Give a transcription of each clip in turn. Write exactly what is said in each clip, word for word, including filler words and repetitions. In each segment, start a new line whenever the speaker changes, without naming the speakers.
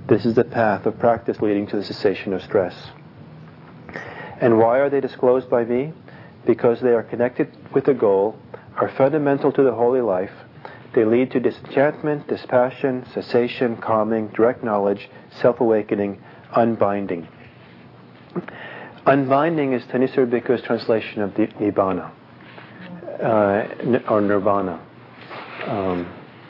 This is the path of practice leading to the cessation of stress. And why are they disclosed by me? Because they are connected with the goal, are fundamental to the holy life. They lead to disenchantment, dispassion, cessation, calming, direct knowledge, self-awakening, unbinding. Unbinding is Thanissaro Bhikkhu's translation of Nibbana, uh, or Nirvana. Um,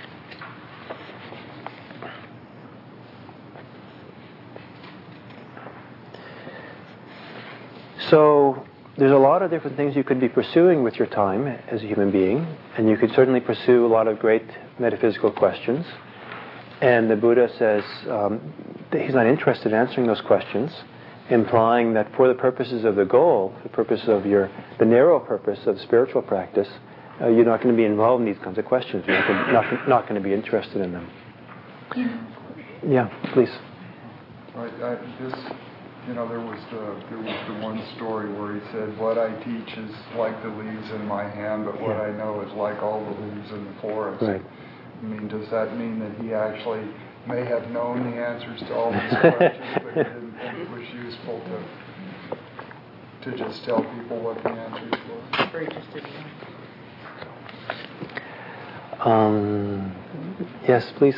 so there's a lot of different things you could be pursuing with your time as a human being, and you could certainly pursue a lot of great metaphysical questions. And the Buddha says um, that he's not interested in answering those questions, implying that for the purposes of the goal, the purpose of your, the narrow purpose of spiritual practice, uh, you're not going to be involved in these kinds of questions. You're not, not, not going to be interested in them. Yeah, please.
Right. I, this, you know, there was the there was the one story where he said, "What I teach is like the leaves in my hand, but what
yeah.
I know is like all the leaves in the forest."
Right.
I mean, does that mean that he actually may have known the answers to all these questions, but he didn't think it was useful to to just tell people what the answers were?
Or he just didn't know.
Um, yes, please.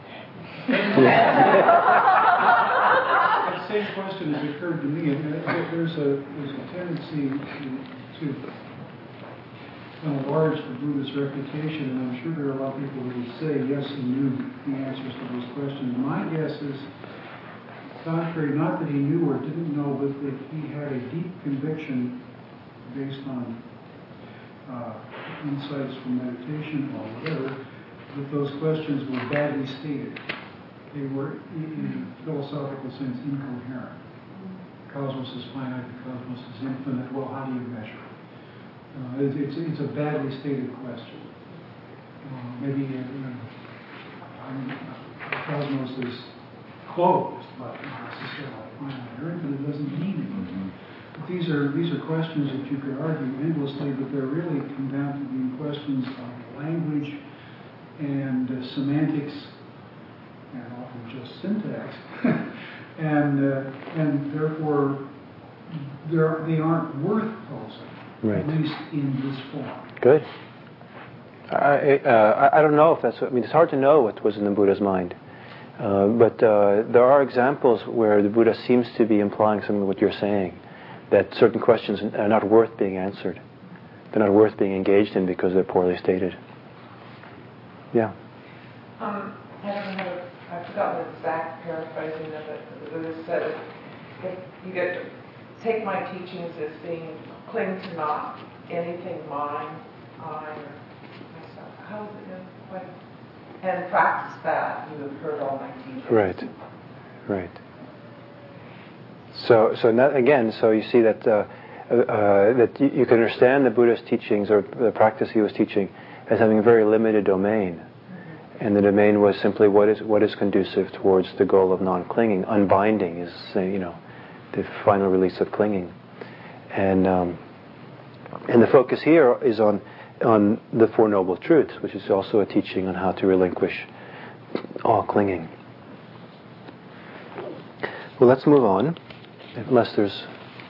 That same question has occurred to me. And there's a there's a tendency to, to enlarge the Buddha's reputation, and I'm sure there are a lot of people who will say, yes, he knew the answers to those questions. My guess is contrary, not that he knew or didn't know, but that he had a deep conviction based on uh, insights from meditation or whatever, that those questions were badly stated. They were, in a philosophical sense, incoherent. Cosmos is finite, the cosmos is infinite. Well, how do you measure? Uh, it, it's, it's a badly stated question. Uh, maybe uh, you know, um, the cosmos is closed, but not necessarily finite or infinite. It doesn't mean anything. Mm-hmm. But these are these are questions that you could argue endlessly, but they're really come down to being questions of language and uh, semantics, and often just syntax, and uh, and therefore they're, they aren't worth posing.
Right.
At least in this form.
Good. I, uh, I don't know if that's. I mean, it's hard to know what was in the Buddha's mind, uh, but uh, there are examples where the Buddha seems to be implying some of what you're saying, that certain questions are not worth being answered. They're not worth being engaged in because they're poorly stated. Yeah.
Um, I don't know. I forgot the exact paraphrasing of it. The Buddha said, "If you get to take my teachings as being cling to not anything mine, I, or myself." How is it? What? And practice that. You have heard all my teachings.
Right. Right. So, so not, again, so you see that uh, uh, that you, you can understand the Buddha's teachings or the practice he was teaching as having a very limited domain, mm-hmm. and the domain was simply what is what is conducive towards the goal of non-clinging. Unbinding is, you know, the final release of clinging, and um, and the focus here is on on the Four Noble Truths, which is also a teaching on how to relinquish all clinging. Well, let's move on, unless there's.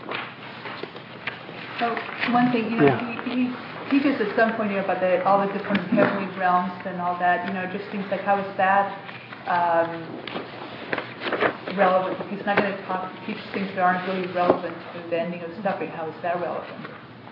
So one thing, you know,
Yeah.
he, he teaches at some point, you know, about the, all the different heavenly realms and all that. You know, it just seems like how is that um, relevant? He's not going to talk teach things that aren't really relevant to the ending of suffering. How is that relevant?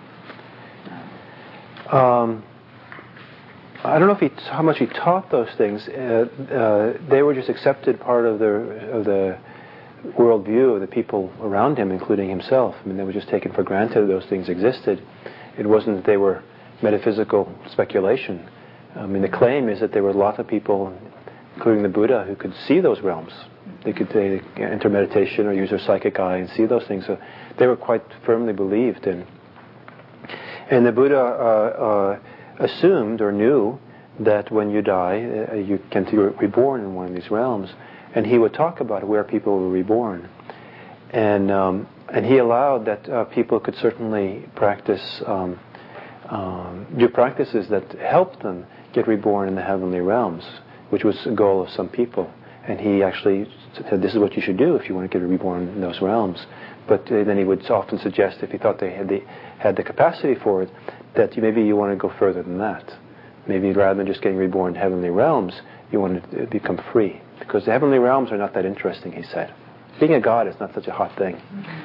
Um, I don't know if he how much he taught those things. Uh, uh, they were just accepted part of the of the worldview of the people around him, including himself. I mean, they were just taken for granted that those things existed. It wasn't that they were metaphysical speculation. I mean, the claim is that there were lots of people, including the Buddha, who could see those realms. They could they enter meditation or use their psychic eye and see those things. So they were quite firmly believed in. And the Buddha uh, uh, assumed or knew that when you die, uh, you can be reborn in one of these realms. And he would talk about where people were reborn. And um, and he allowed that uh, people could certainly practice, um, um, do practices that helped them get reborn in the heavenly realms, which was the goal of some people. And he actually said, this is what you should do if you want to get reborn in those realms. But uh, then he would often suggest, if he thought they had the, had the capacity for it, that you, maybe you want to go further than that. Maybe rather than just getting reborn in heavenly realms, you want to become free. Because the heavenly realms are not that interesting, he said. Being a god is not such a hot thing.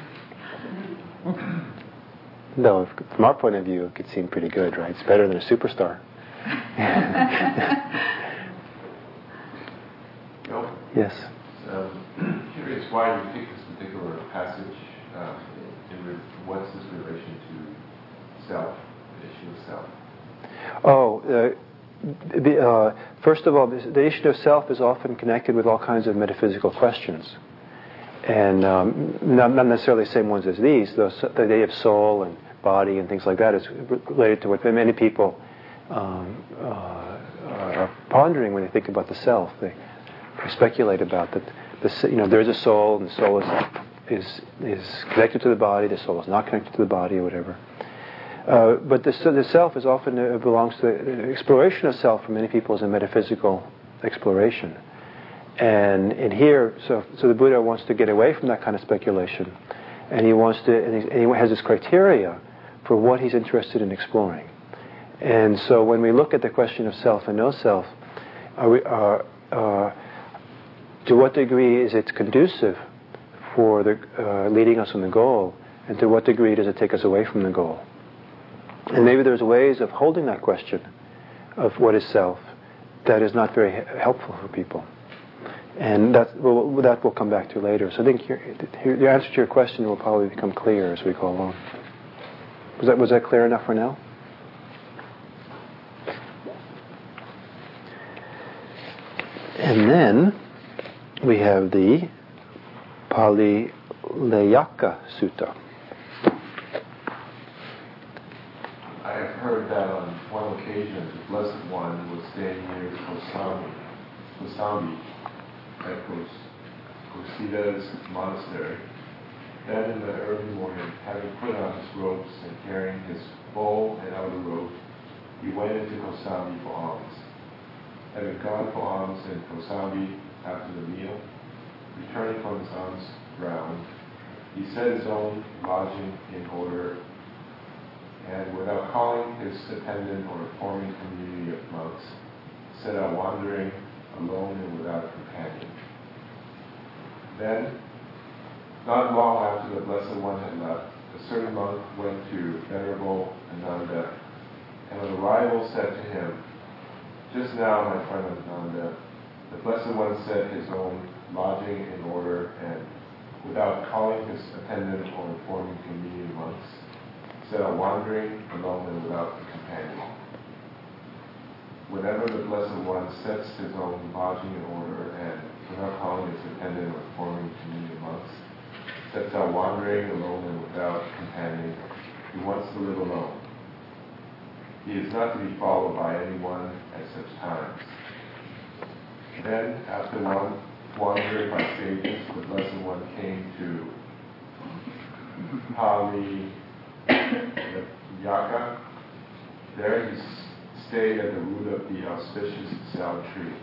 Though, from our point of view, it could seem pretty good, right? It's better than a superstar.
Bill?
Yes.
Um, curious why you picked this particular passage. Uh, in re- what's this relation to self, the issue of self?
Oh, uh, the, uh, first of all, this, the issue of self is often connected with all kinds of metaphysical questions. And um, not, not necessarily the same ones as these. Those, the idea of soul and body and things like that is related to what many people um, uh, are pondering when they think about the self. They, they speculate about that. The, you know, there's a soul, and the soul is is is connected to the body. The soul is not connected to the body, or whatever. Uh, but the, the self is often uh, belongs to the exploration of self for many people is a metaphysical exploration. And in here, so so the Buddha wants to get away from that kind of speculation, and he wants to, and he, and he has this criteria for what he's interested in exploring. And so when we look at the question of self and no self, are we, are, uh, to what degree is it conducive for the uh, leading us on the goal, and to what degree does it take us away from the goal? And maybe there's ways of holding that question of what is self that is not very helpful for people. And that will, that we'll come back to later. So I think your, your answer to your question will probably become clear as we go along. Was that, was that clear enough for now? And then we have the Pali Layaka Sutta.
I have heard that on one occasion the Blessed One was staying near Kosambi, Kosambi at Kosida's monastery. Then in the early morning, having put on his robes and carrying his bowl and outer robe, he went into Kosambi for alms. Having gone for alms in Kosambi after the meal, returning from his alms round, he set his own lodging in order, and without calling his attendant or forming community of monks, set out wandering alone and without a companion. Then, not long after the Blessed One had left, a certain monk went to Venerable Ananda, and on arrival said to him, "Just now, my friend Ananda, the Blessed One set his own lodging in order, and without calling his attendant or informing community monks, set out wandering alone and without a companion." Whenever the Blessed One sets his own lodging in order and without calling his attendant or informing community monks, sets out wandering alone and without companion, he wants to live alone. He is not to be followed by anyone at such times. Then, after one wandering by stages, the Blessed One came to Pali Yaka. There he stayed at the root of the auspicious sal tree.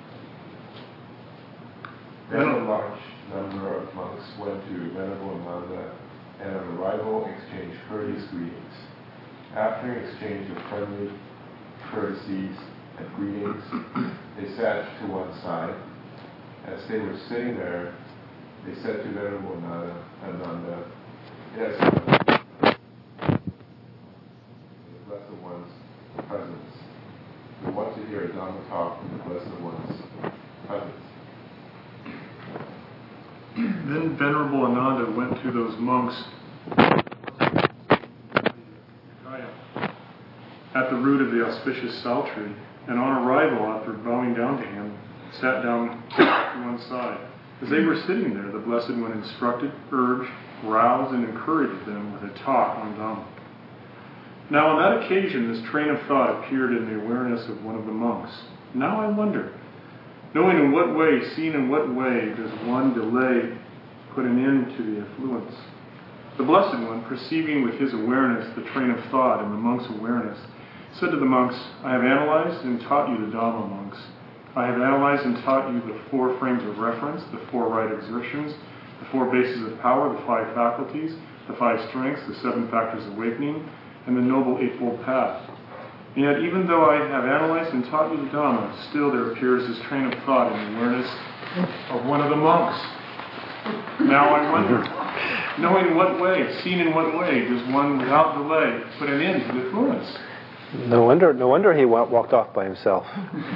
Then a large number of monks went to Venerable Ananda, and on arrival exchanged courteous greetings. After an exchange of friendly courtesies and greetings, they sat to one side. As they were sitting there, they said to Venerable Ananda, "Yes, the Blessed One's presence. We want to hear a Dhamma talk from the Blessed One's presence."
Then Venerable Ananda went to those monks at the root of the auspicious sal tree, and on arrival, after bowing down to him, sat down to one side. As they were sitting there, the Blessed One instructed, urged, roused, and encouraged them with a talk on Dhamma. Now on that occasion, this train of thought appeared in the awareness of one of the monks. Now I wonder, knowing in what way, seeing in what way, does one delay put an end to the affluence? The Blessed One, perceiving with his awareness the train of thought in the monk's awareness, said to the monks, "I have analyzed and taught you the Dhamma, monks. I have analyzed and taught you the four frames of reference, the four right exertions, the four bases of power, the five faculties, the five strengths, the seven factors of awakening, and the noble eightfold path. And yet, even though I have analyzed and taught you the Dhamma, still there appears this train of thought in the awareness of one of the monks. Now I wonder, knowing what way, seen in what way, does one without delay put an end to the fluence?
No wonder, no wonder he wa- walked off by himself.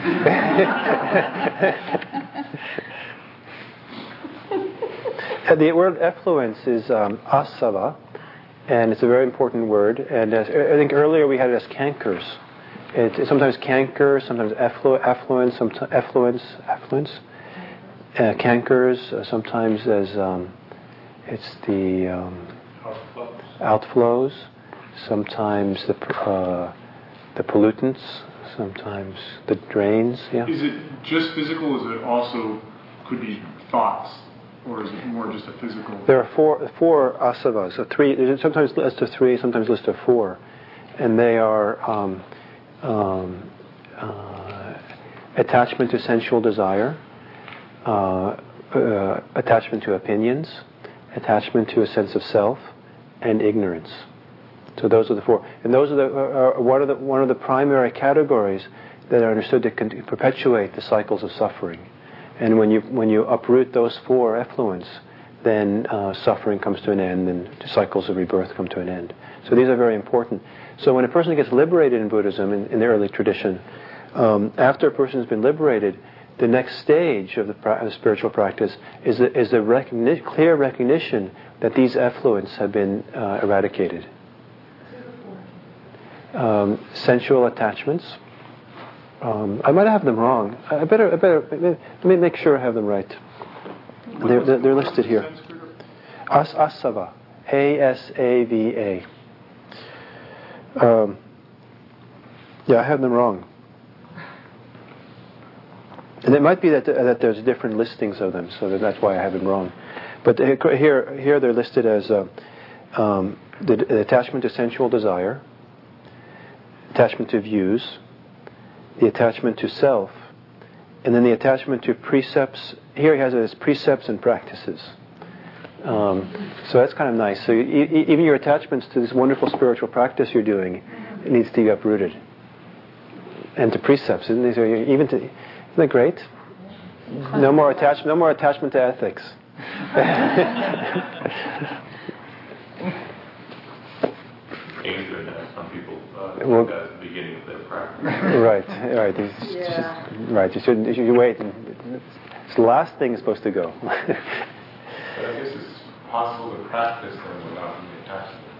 The word effluence is um, asava, and it's a very important word. And as, I think earlier we had it as cankers. It, it's sometimes canker, sometimes efflu- affluence, sometimes effluence, affluence, uh, cankers. Uh, sometimes as um, it's the um, outflows. Sometimes the uh, the pollutants. Sometimes the drains. Yeah.
Is it just physical? Or is it also could be thoughts? Or is it more just a physical?
There are four four asavas. So three. There's sometimes a list of three, sometimes a list of four, and they are um, um, uh, attachment to sensual desire, uh, uh, attachment to opinions, attachment to a sense of self, and ignorance. So those are the four, and those are the uh, are one of the one of the primary categories that are understood to con- perpetuate the cycles of suffering. And when you when you uproot those four effluents, then uh, suffering comes to an end, and cycles of rebirth come to an end. So these are very important. So when a person gets liberated in Buddhism, in, in the early tradition, um, after a person has been liberated, the next stage of the pra- of spiritual practice is a, is a recogni- clear recognition that these effluents have been uh, eradicated. Um, sensual attachments. Um, I might have them wrong. I better, I better, let me make sure I have them right. They're, they're, they're listed here. As asava, A S A V A. Um, yeah, I have them wrong. And it might be that that there's different listings of them, so that that's why I have them wrong. But here, here they're listed as uh, um, the, the attachment to sensual desire, attachment to views, the attachment to self, and then the attachment to precepts. Here he has it as precepts and practices. Um, so that's kind of nice. So you, e- even your attachments to this wonderful spiritual practice you're doing, it needs to be uprooted. And to precepts, isn't it? Even to, isn't that great? No more attachment. No more attachment to ethics.
Anger that some people uh,
Well,
think that's the beginning of their practice.
Right, right. It's just,
Yeah.
right. You shouldn't. You should wait. And it's the last thing is supposed to go.
But I guess it's possible to practice them without being attached to them.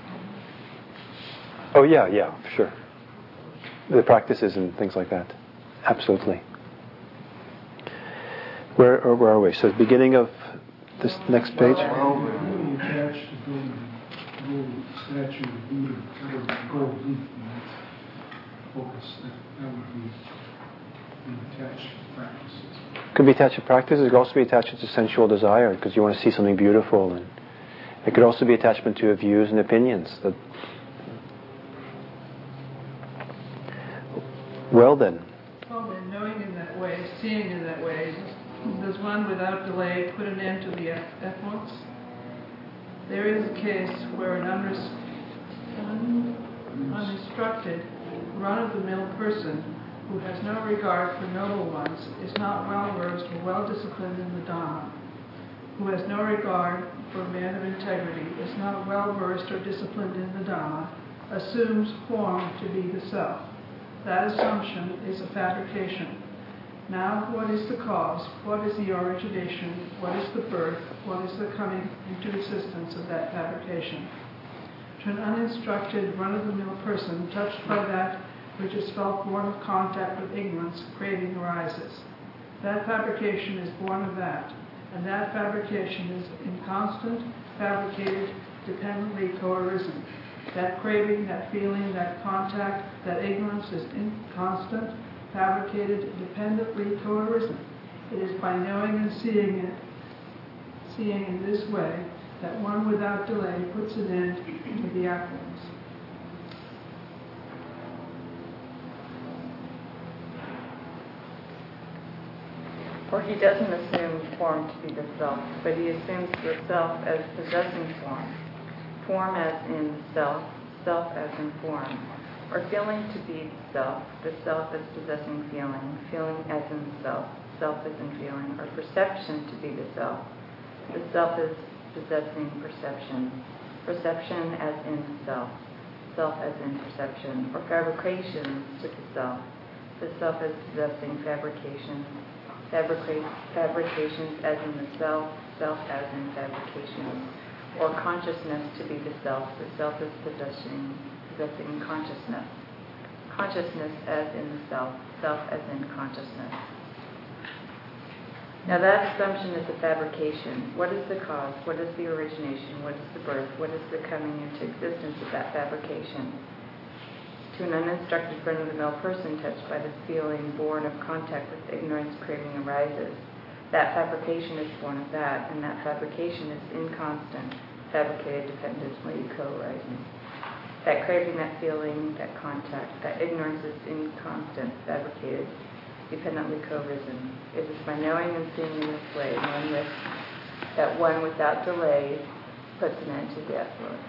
Oh yeah, yeah, sure. The practices and things like that. Absolutely. Where, or where are we? So the beginning of this next page.
Really attached to building a gold statue of Buddha, or gold leaf, and that's focus. That, that would be the attached practices.
Could be attached to practices. It could also be attached to sensual desire because you want to see something beautiful, and it could also be attachment to views and opinions. That. Well then.
Well, then, knowing in that way, seeing in that way, does one without delay put an end to the effluence? There is a case where an unres- un- uninstructed, run-of-the-mill person who has no regard for noble ones is not well-versed or well-disciplined in the Dhamma, who has no regard for a man of integrity, is not well-versed or disciplined in the Dhamma, assumes form to be the self. That assumption is a fabrication. Now, what is the cause? What is the origination? What is the birth? What is the coming into existence of that fabrication? To an uninstructed, run-of-the-mill person touched by that which is felt born of contact with ignorance, craving arises. That fabrication is born of that, and that fabrication is inconstant, fabricated, dependently co-arisen. That craving, that feeling, that contact, that ignorance is inconstant, fabricated, dependently co-arisen. It is by knowing and seeing it, seeing in this way, that one without delay puts an end to the affluence.
For he doesn't assume form to be the self, but he assumes the self as possessing form, form as in self, self as in form, or feeling to be the self, the self as possessing feeling, feeling as in self, self as in feeling, or perception to be the self, the self as possessing perception, perception as in self, self as in perception, or fabrications to the self, the self as possessing fabrications, fabrica- fabrications as in the self, self as in fabrications, or consciousness to be the self, the self as possessing, possessing consciousness, consciousness as in the self, self as in consciousness. Now that assumption is a fabrication. What is the cause? What is the origination? What is the birth? What is the coming into existence of that fabrication? To an uninstructed run-of-the-mill person touched by this feeling born of contact with ignorance, craving arises. That fabrication is born of that, and that fabrication is inconstant, fabricated dependently co-arising. That craving, that feeling, that contact, that ignorance is inconstant, fabricated, dependently co-risen. It is by knowing and seeing in this way, knowing this, that one without delay puts an end to the effluent.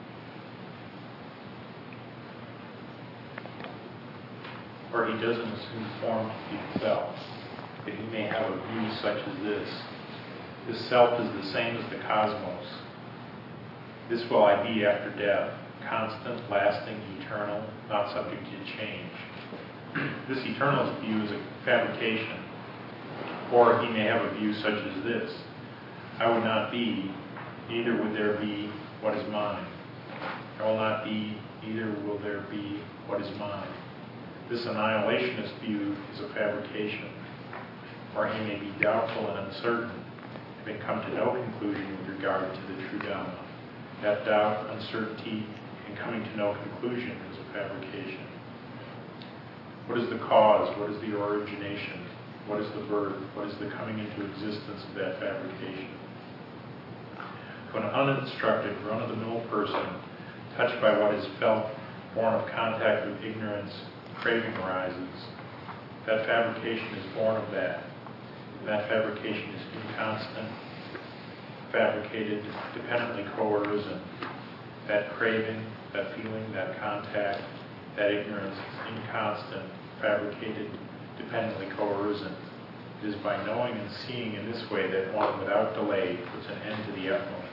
Or he doesn't assume form to be the self, but he may have a view such as this. This self is the same as the cosmos. This will I be after death, constant, lasting, eternal, not subject to change. This eternal view is a fabrication. Or he may have a view such as this. I would not be, neither would there be what is mine. I will not be, neither will there be what is mine. This annihilationist view is a fabrication. Or he may be doubtful and uncertain, having come to no conclusion with regard to the true Dhamma. That doubt, uncertainty, and coming to no conclusion is a fabrication. What is the cause? What is the origination? What is the birth? What is the coming into existence of that fabrication? To an uninstructed, run-of-the-mill person, touched by what is felt, born of contact with ignorance, craving arises. That fabrication is born of that. And that fabrication is inconstant, fabricated, dependently co-arisen. That craving, that feeling, that contact, that ignorance is inconstant, fabricated, dependently co-arisen. It is by knowing and seeing in this way that one without delay puts an end to the effluence.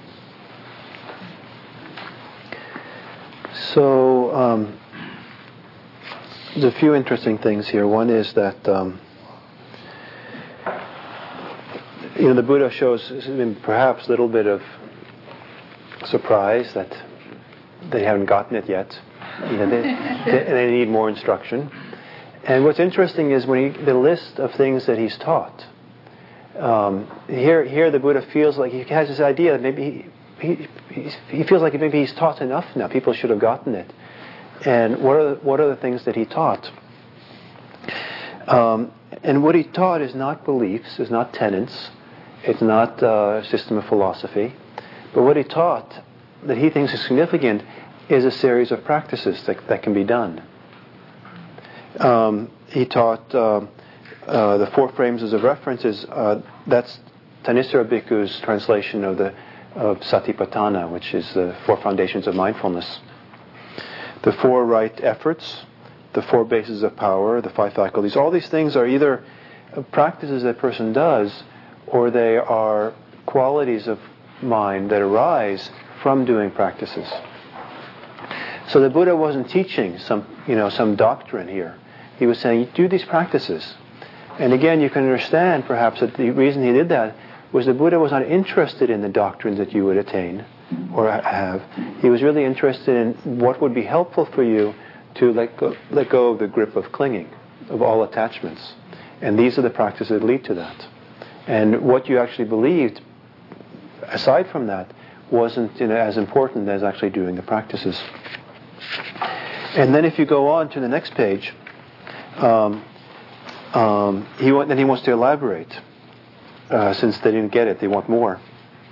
So, um, there's a few interesting things here. One is that um, you know the Buddha shows perhaps a little bit of surprise that they haven't gotten it yet. You know, they, they, they need more instruction. And what's interesting is when he, the list of things that he's taught. Um, here, here the Buddha feels like he has this idea that maybe he, he, he feels like maybe he's taught enough now. People should have gotten it. And what are the, what are the things that he taught? Um, and what he taught is not beliefs, is not tenets, it's not uh, a system of philosophy. But what he taught that he thinks is significant is a series of practices that, that can be done. Um, he taught uh, uh, the four frames of references. Uh, that's Thanissaro Bhikkhu's translation of the of Satipatthana, which is the four foundations of mindfulness. The four right efforts, the four bases of power, the five faculties. All these things are either practices that a person does, or they are qualities of mind that arise from doing practices. So the Buddha wasn't teaching some, you know, some doctrine here. He was saying, do these practices. And again, you can understand perhaps that the reason he did that was the Buddha was not interested in the doctrines that you would attain or have. He was really interested in what would be helpful for you to let go, let go of the grip of clinging, of all attachments. And these are the practices that lead to that. And what you actually believed, aside from that, wasn't, you know, as important as actually doing the practices. And then if you go on to the next page, um, um, he want, then he wants to elaborate. Uh, since they didn't get it, they want more.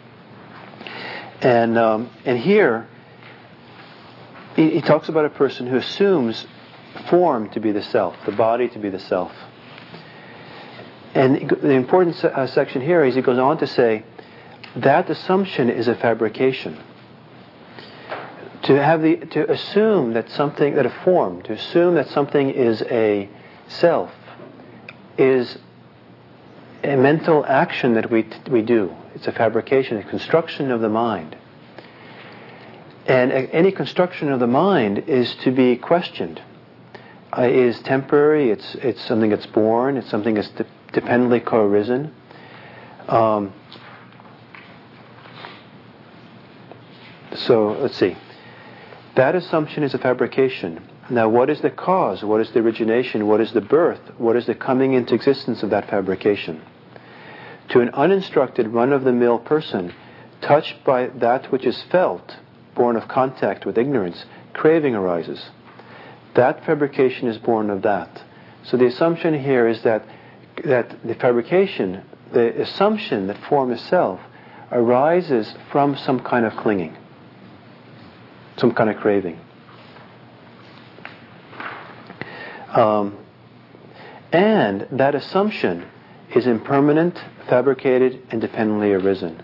And um, and here, he, he talks about a person who assumes form to be the self, the body to be the self. and the important se- uh, section here is he goes on to say that assumption is a fabrication. To have the to assume that something that a form, to assume that something is a self, is a mental action that we we do. It's a fabrication, a construction of the mind. And a, any construction of the mind is to be questioned. Uh, it is temporary. It's it's something that's born. It's something that's de- dependently co-arisen. Um, so let's see. That assumption is a fabrication. Now, what is the cause? What is the origination? What is the birth? What is the coming into existence of that fabrication? To an uninstructed, run-of-the-mill person, touched by that which is felt, born of contact with ignorance, craving arises. That fabrication is born of that. So the assumption here is that that the fabrication, the assumption that form is self, arises from some kind of clinging, some kind of craving. Um, and that assumption is impermanent, fabricated, and dependently arisen.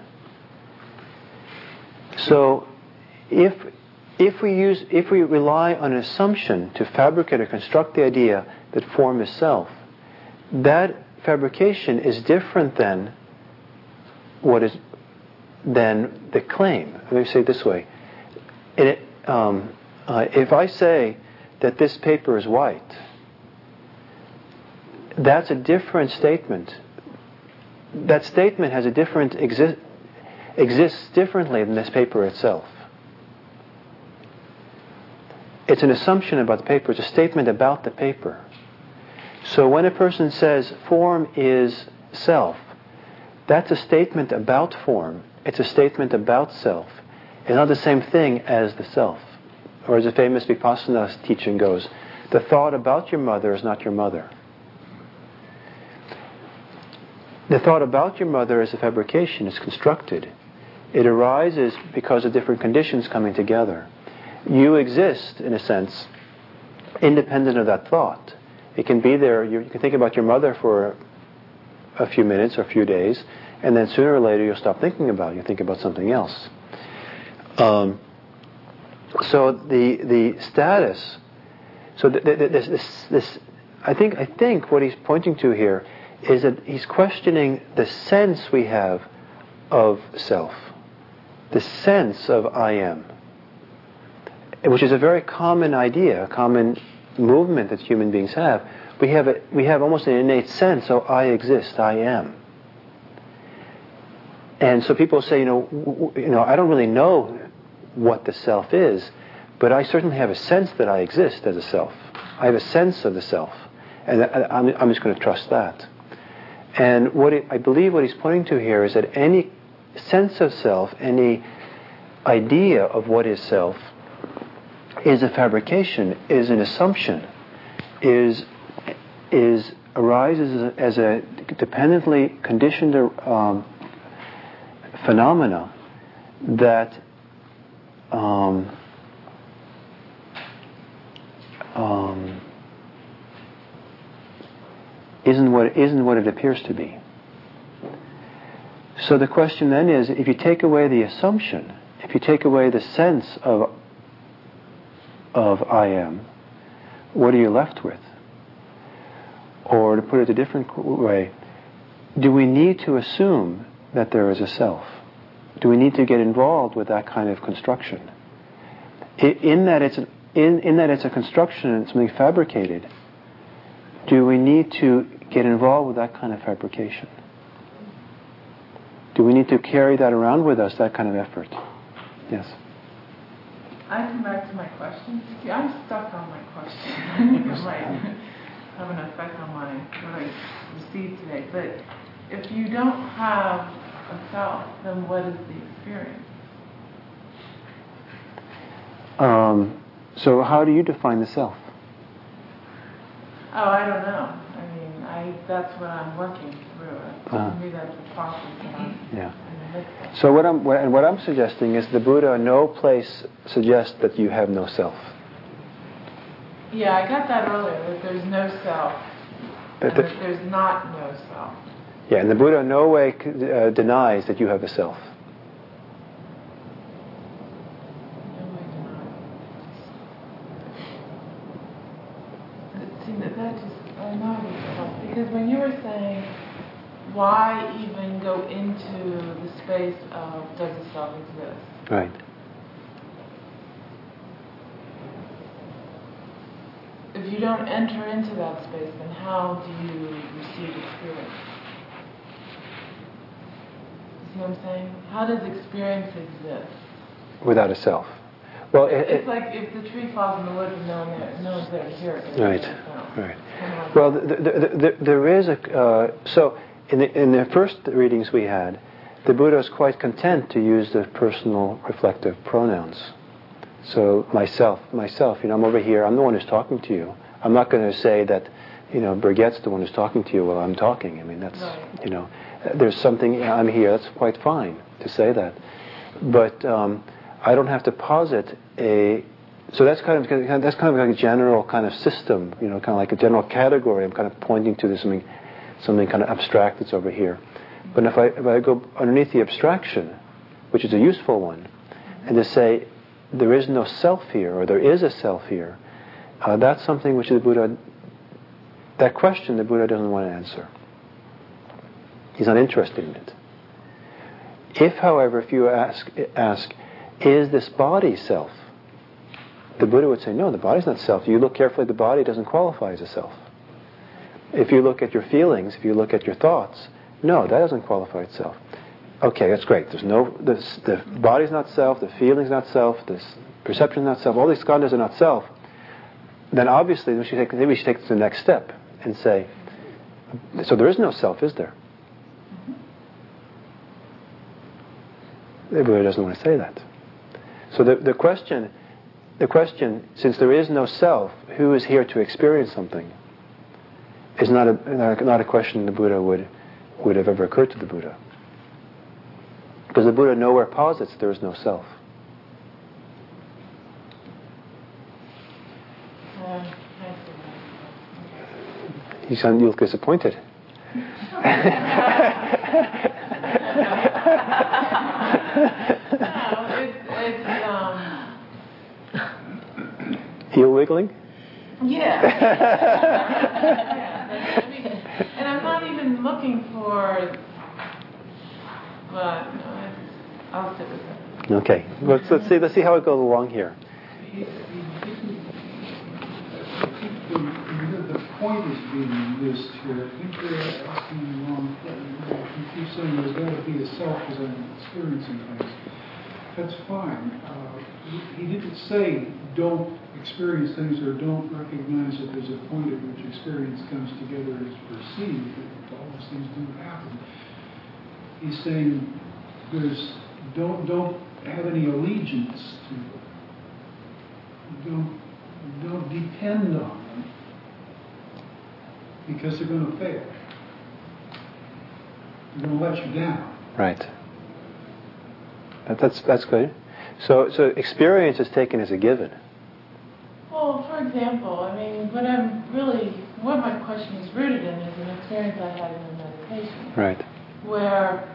So, if if we use if we rely on an assumption to fabricate or construct the idea that form is self, that fabrication is different than what is than the claim. Let me say it this way: it, um, uh, if I say that this paper is white, that's a different statement. That statement has a different exi- exists differently than this paper itself. It's an assumption about the paper. It's a statement about the paper. So when a person says form is self, that's a statement about form. It's a statement about self. It's not the same thing as the self. Or as a famous Vipassana teaching goes, the thought about your mother is not your mother. The thought about your mother is a fabrication. It's constructed. It arises because of different conditions coming together. You exist, in a sense, independent of that thought. It can be there. You, you can think about your mother for a few minutes or a few days, and then sooner or later you'll stop thinking about it. You think about something else. Um, so the the status. So the, the, this, this this I think I think what he's pointing to here is that he's questioning the sense we have of self, the sense of I am, which is a very common idea, a common movement that human beings have. We have a, we have almost an innate sense, oh, I exist, I am. And so people say, you know, w- you know, I don't really know what the self is, but I certainly have a sense that I exist as a self. I have a sense of the self, and I, I'm, I'm just going to trust that. And what it, I believe what he's pointing to here is that any sense of self, any idea of what is self, is a fabrication, is an assumption, is is arises as a, as a dependently conditioned um, phenomena that um, um, isn't what isn't what it appears to be. So the question then is, if you take away the assumption, if you take away the sense of of I am, what are you left with? Or to put it a different way, do we need to assume that there is a self? Do we need to get involved with that kind of construction? In that it's an, in, in that it's a construction and it's something fabricated, do we need to get involved with that kind of fabrication? Do we need to carry that around with us, that kind of effort? Yes.
I come back to my question. See, I'm stuck on my question. I think it might have an effect on my what I received today. But if you don't have a self, then what is the experience?
Um, so how do you define the self?
Oh, I don't know. I mean, I that's what I'm working through.
Uh-huh.
To me, that's a process. that I'm
Yeah.
in the midst of.
So what I'm what, and what I'm suggesting is the Buddha in no place suggests that you have no self.
Yeah, I got that earlier, that there's no self. and that there's not no self.
Yeah, and the Buddha in no way uh, denies that you have a self.
No way denies. It seemed that that just annoyed me, because when you were saying, why even go into the space of does the self exist?
Right.
If you don't enter into that space, then how do you receive experience? You see what I'm saying? How does experience exist?
Without a self. Well, it,
it's
it,
like if the tree falls in the woods and no, one there, no one's there to hear it.
Right,
No.
right.
Like
well, the, the, the, there is a... Uh, so, in the, in the first readings we had, the Buddha is quite content to use the personal reflective pronouns. So, myself, myself, you know, I'm over here, I'm the one who's talking to you. I'm not going to say that, you know, Birgitte's the one who's talking to you while I'm talking. I mean, that's, right. you know, there's something, I'm here, that's quite fine to say that. But um, I don't have to posit a, so that's kind of, that's kind of like a general kind of system, you know, kind of like a general category. I'm kind of pointing to this something, something kind of abstract that's over here. But if I, if I go underneath the abstraction, which is a useful one, and to say, there is no self here, or there is a self here, uh, that's something which the Buddha, that question the Buddha doesn't want to answer. He's not interested in it. If, however, if you ask, ask, is this body self? The Buddha would say, no, the body's not self. You look carefully, the body doesn't qualify as a self. If you look at your feelings, if you look at your thoughts, no, that doesn't qualify itself. Okay, that's great. There's no, this, the body's not self, the feeling's not self, the perception's not self, all these skandhas are not self. Then obviously we should take, maybe we should take this to the next step and say, so there is no self, is there? The Buddha doesn't want to say that. So the, the question, the question, since there is no self, who is here to experience something, is not a not a question the Buddha would would have ever occurred to the Buddha. Because the Buddha nowhere posits there is no self.
Uh,
You sound you look disappointed.
no, it's, it's um.
Heel wiggling?
Yeah. yeah. I mean, and I'm not even looking for. But no, it's, I'll sit with it.
Okay. Let's let's see let's see how it goes along here.
The point is being missed here. I think they're asking the wrong thing. You keep saying there's got to be a self as I'm experiencing things. That's fine. Uh, he, he didn't say don't experience things or don't recognize that there's a point at which experience comes together as perceived. All those things do happen. He's saying there's don't don't have any allegiance to it. Don't don't depend on them because they're going to fail. They're going to let you down.
Right. That, that's that's good. So so experience is taken as a given.
Well, for example, I mean, what I'm really, what my question is rooted in is an experience I had in the meditation.
Right.
Where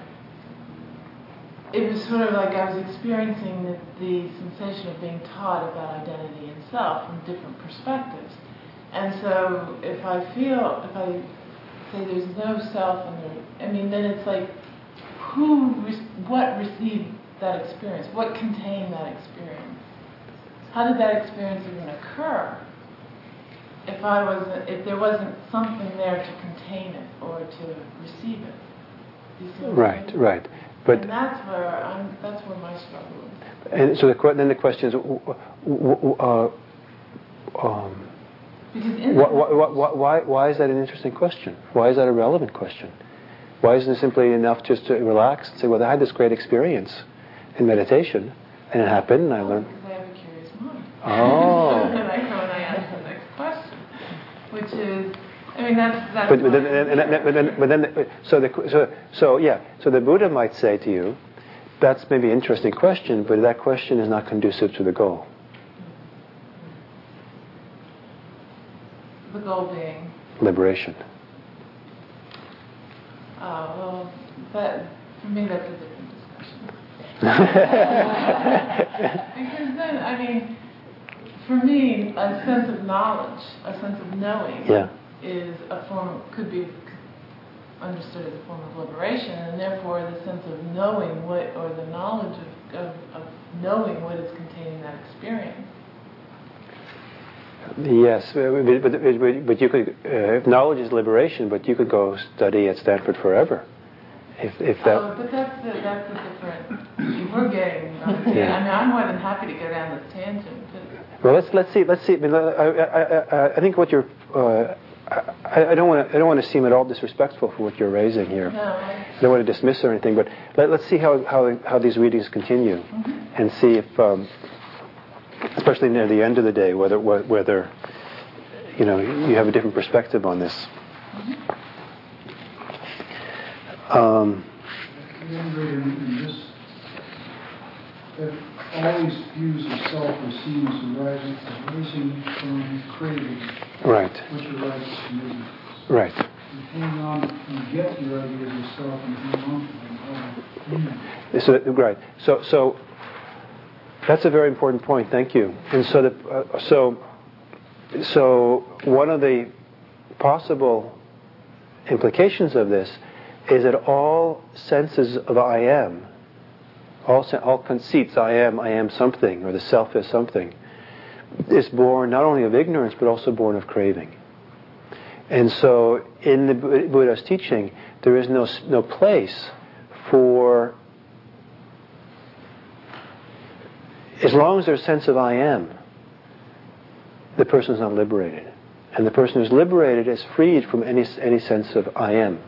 it was sort of like I was experiencing the, the sensation of being taught about identity and self from different perspectives. And so if I feel, if I say there's no self, and there, I mean, then it's like, who, what received that experience? What contained that experience? How did that experience even occur? If I wasn't, if there wasn't something there to contain it or to receive it. You see what
Right,
I mean?
right. But
and that's where I'm. That's where my struggle is.
And so the, then the question is, uh, um, wh- wh- wh- why why is that an interesting question? Why is that a relevant question? Why isn't it simply enough just to relax and say, well, I had this great experience in meditation, and it happened, and I learned.
Because I have a curious mind.
Oh.
And I go and I ask the next question, which is. I mean, that's, that's
but, but, then, and, and, but then, but then, so, the, so, so yeah, so the Buddha might say to you, that's maybe an interesting question, but that question is not conducive to the goal.
The goal being?
Liberation.
Uh, well, that, for me, that's a different discussion. Because then, I mean, for me, a sense of knowledge, a sense of knowing,
yeah.
is a form, could be understood as a form of liberation, and therefore the sense of knowing what, or the knowledge of, of, of knowing what is contained in that experience.
Yes, but, but, but you could, uh, knowledge is liberation, but you could go study at Stanford forever. If, if that.
Oh, but that's a, that's a different. We're getting. Um, yeah. I mean, I'm more than happy to go down this tangent. But
well, let's let's see. Let's see. I, mean, I, I, I, I think what you're. Uh, I, I don't want to. I don't want to seem at all disrespectful for what you're raising here.
No. I
don't want to dismiss or anything, but let, let's see how how how these readings continue, mm-hmm. and see if, um, especially near the end of the day, whether whether you know you have a different perspective on this.
Mm-hmm.
Um,
in, in this, that all these views of self are seen as arising, arising from craving,
right.
which arises from ignorance.
Right.
You hang on, you get your ideas of self and hang on to them. Oh,
so, right. So, so that's a very important point. Thank you. And so, the, uh, so, so one of the possible implications of this is that all senses of I am, all, all conceits, I am, I am something, or the self is something, is born not only of ignorance, but also born of craving. And so in the Buddha's teaching, there is no, no place for, as long as there's a sense of I am, the person is not liberated. And the person who's liberated is freed from any, any sense of I am.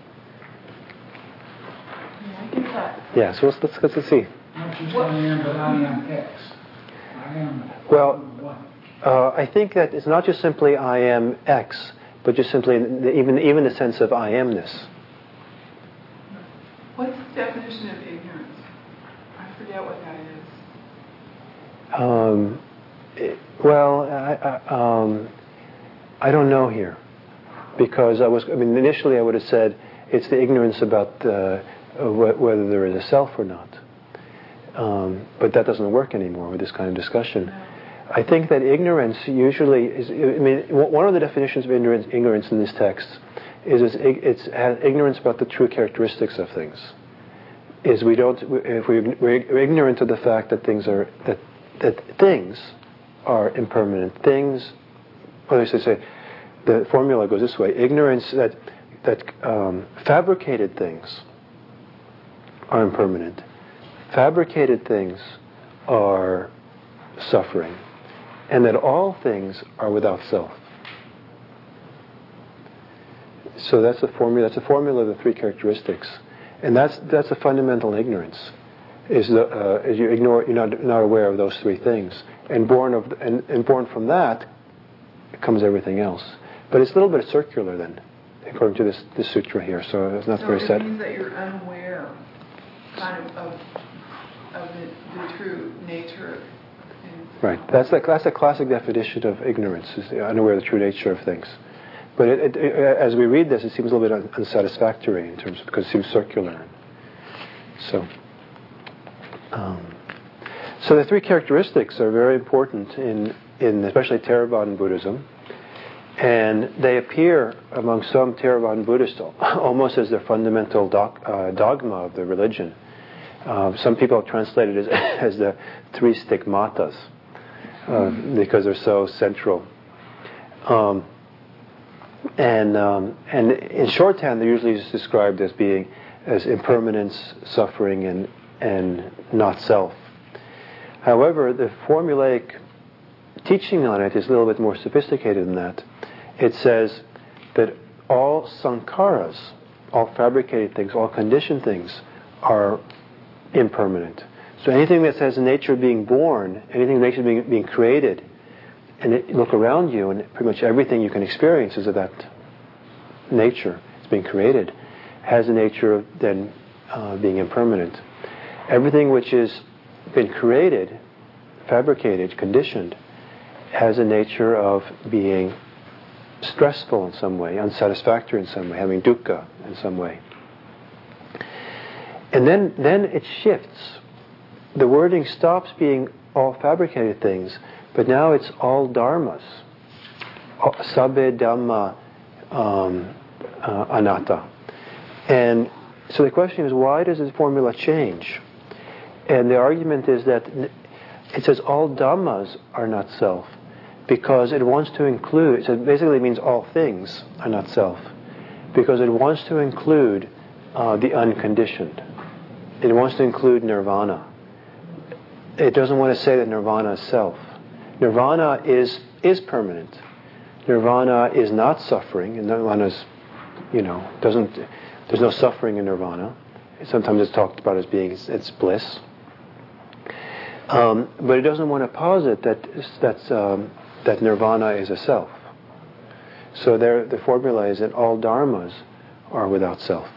Yeah, so let's, let's, let's see.
Not just I am, but I am X. I am
well,
what?
Uh, I think that it's not just simply I am X, but just simply the, even even the sense of I amness.
What's the definition of ignorance? I forget what that is.
Um, it, well, I, I, um, I don't know here, because I was. I mean, initially I would have said it's the ignorance about. Uh, whether there is a self or not. Um, but that doesn't work anymore with this kind of discussion. I think that ignorance usually is, I mean, one of the definitions of ignorance, ignorance in this text is it's, it's ignorance about the true characteristics of things. Is we don't, if we, we're ignorant of the fact that things are, that, that things are impermanent. Things, or they say, the formula goes this way, ignorance that, that um, fabricated things are impermanent. Fabricated things are suffering. And that all things are without self. So that's the formula. That's a formula of the three characteristics, and that's that's a fundamental ignorance. Is the uh, is you ignore you're not not aware of those three things, and born of and, and born from that comes everything else. But it's a little bit circular then, according to this this sutra here. So it's not
so
very
it
set.
It means that you're unaware, kind of, of, of the, the true nature of things.
Right. That's the that's the classic definition of ignorance: is unaware of the true nature of things. But it, it, it, as we read this, it seems a little bit un, unsatisfactory in terms of, because it seems circular. So, um, so the three characteristics are very important in in especially Theravada Buddhism. And they appear among some Theravada Buddhists almost as their fundamental doc, uh, dogma of the religion. Uh, some people have translated it as, as the three stigmatas uh, because they're so central. Um, and um, and in shorthand, they're usually just described as being as impermanence, suffering, and and not self. However, the formulaic teaching on it is a little bit more sophisticated than that. It says that all sankharas, all fabricated things, all conditioned things, are impermanent. So anything that has the nature of being born, anything nature being being created, and it, look around you, and pretty much everything you can experience is of that nature. It's being created, has the nature of then uh, being impermanent. Everything which has been created, fabricated, conditioned, has a nature of being stressful in some way, unsatisfactory in some way, having dukkha in some way. And then, then it shifts. The wording stops being all fabricated things, but now it's all dharmas. Sabbe Dhamma um, uh, Anatta. And so the question is, why does the formula change? And the argument is that it says all dhammas are not self, because it wants to include, so it basically means all things are not self, because it wants to include uh, the unconditioned. It wants to include nirvana. It doesn't want to say that nirvana is self. Nirvana is is permanent. Nirvana is not suffering, and nirvana is, you know, doesn't. There's no suffering in nirvana. Sometimes it's talked about as being it's, it's bliss. Um, but it doesn't want to posit that that's, um, that nirvana is a self. So there, the formula is that all dharmas are without self.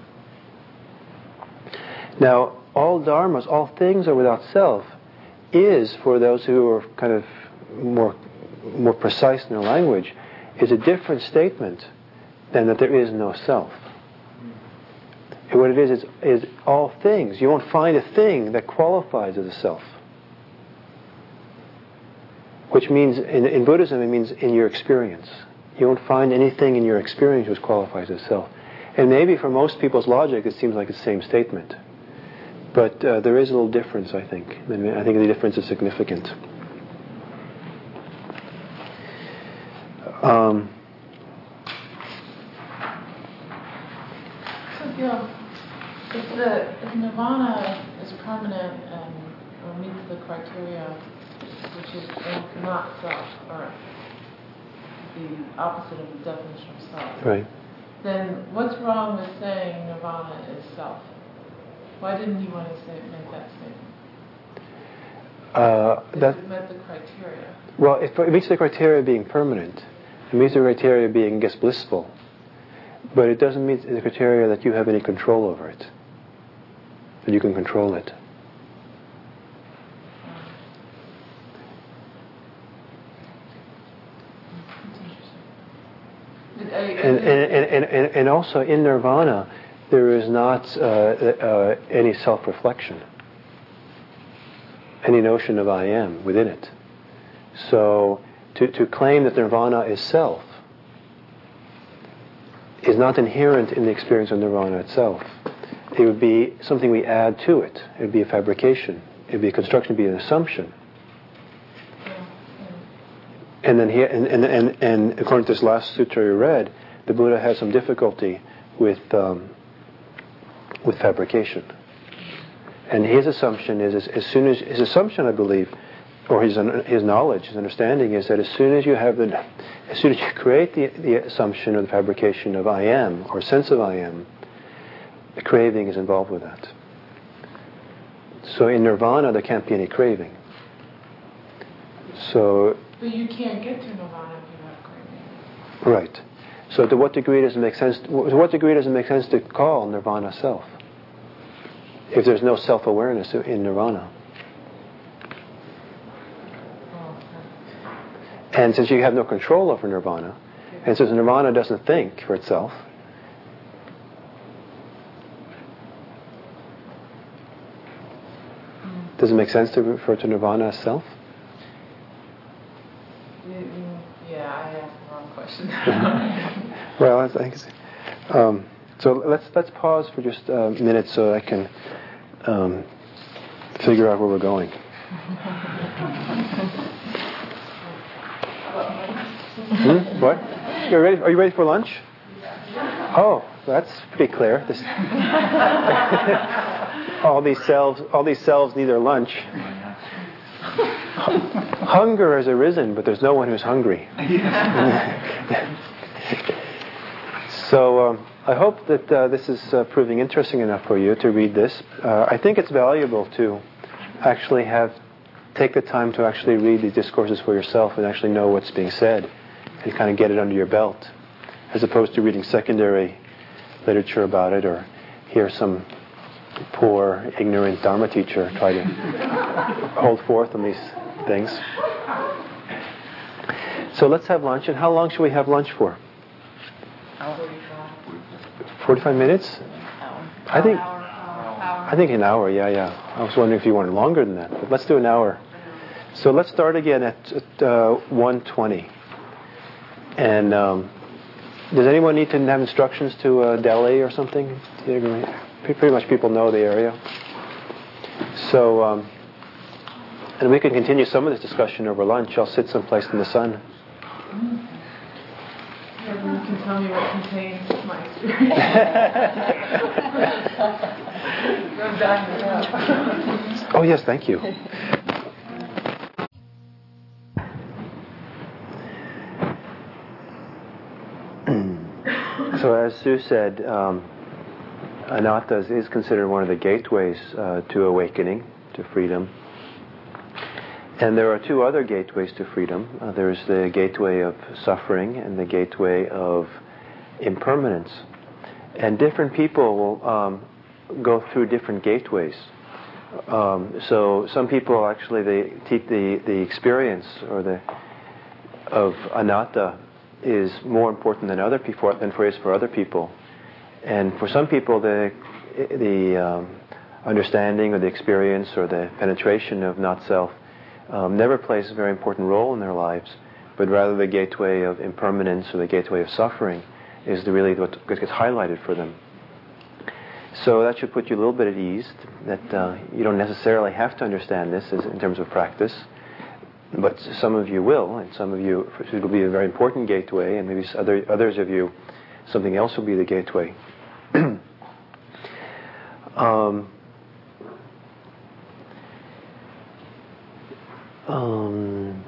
Now, all dharmas, all things are without self, is, for those who are kind of more more precise in their language, is a different statement than that there is no self. And what it is, is, is all things. You won't find a thing that qualifies as a self. Which means, in, in Buddhism, it means in your experience. You won't find anything in your experience which qualifies as self. And maybe for most people's logic, it seems like the same statement. But uh, there is a little difference, I think. I mean, I think the difference is significant. Um,
so, Gil, if the if nirvana is permanent and or meets the criteria, which is not self, or the opposite of the definition of self,
right.
then what's wrong with saying nirvana is self? Why didn't you want to say make that statement?
Uh,
if
that,
it met the criteria.
Well, if it meets the criteria of being permanent, it meets the criteria of being, I guess, blissful, but it doesn't meet the criteria that you have any control over it, that you can control it. And, and, and, and, and also in nirvana, there is not uh, uh, any self-reflection, any notion of I am within it. So to, to claim that nirvana is self is not inherent in the experience of nirvana itself. It would be something we add to it. It would be a fabrication. It would be a construction. It would be an assumption. And then here, and, and, and, and according to this last sutra we read, the Buddha had some difficulty with um, with fabrication. And his assumption is, is, as soon as his assumption, I believe, or his his knowledge, his understanding is that as soon as you have the, as soon as you create the the assumption or the fabrication of I am or sense of I am, the craving is involved with that. So in nirvana, there can't be any craving. So.
But you can't get to nirvana if you have craving.
Right. So to what degree does it make sense? To what degree does it make sense to call nirvana self? If there's no self-awareness in nirvana. And since you have no control over nirvana, and since nirvana doesn't think for itself, does it make sense to refer to nirvana as self?
Yeah, I asked the wrong question.
Well, I think um, so. Let's let's pause for just a minute so I can um, figure out where we're going. hmm? What? You're ready? Are you ready for lunch? Oh, that's pretty clear. This all these selves, all these selves need their lunch. Hunger has arisen, but there's no one who's hungry. So um, I hope that uh, this is uh, proving interesting enough for you to read this. Uh, I think it's valuable to actually have take the time to actually read these discourses for yourself and actually know what's being said and kind of get it under your belt, as opposed to reading secondary literature about it or hear some poor, ignorant Dharma teacher try to hold forth on these things. So let's have lunch. And how long should we have lunch for? forty-five minutes? I think
Hour.
I think an hour, yeah, yeah. I was wondering if you wanted longer than that, but let's do an hour. So let's start again at, at uh, one twenty. And um, does anyone need to have instructions to uh, Delhi or something? Pretty much people know the area. So, um, and we can continue some of this discussion over lunch. I'll sit someplace in the sun.
Maybe you can tell me what contains my experience.
Oh yes, thank you. So as Sue said, um, anatta is considered one of the gateways uh, to awakening, to freedom. And there are two other gateways to freedom. Uh, there's the gateway of suffering and the gateway of impermanence. And different people will um, go through different gateways. Um, so some people actually, they teach the, the experience or the of anatta is more important than other people than for is for other people. And for some people, the the um, understanding or the experience or the penetration of not self um, never plays a very important role in their lives, but rather the gateway of impermanence or the gateway of suffering is the really what gets highlighted for them. So that should put you a little bit at ease that uh, you don't necessarily have to understand this as, in terms of practice. But some of you will, and some of you, it will be a very important gateway, and maybe other, others of you, something else will be the gateway. um, um,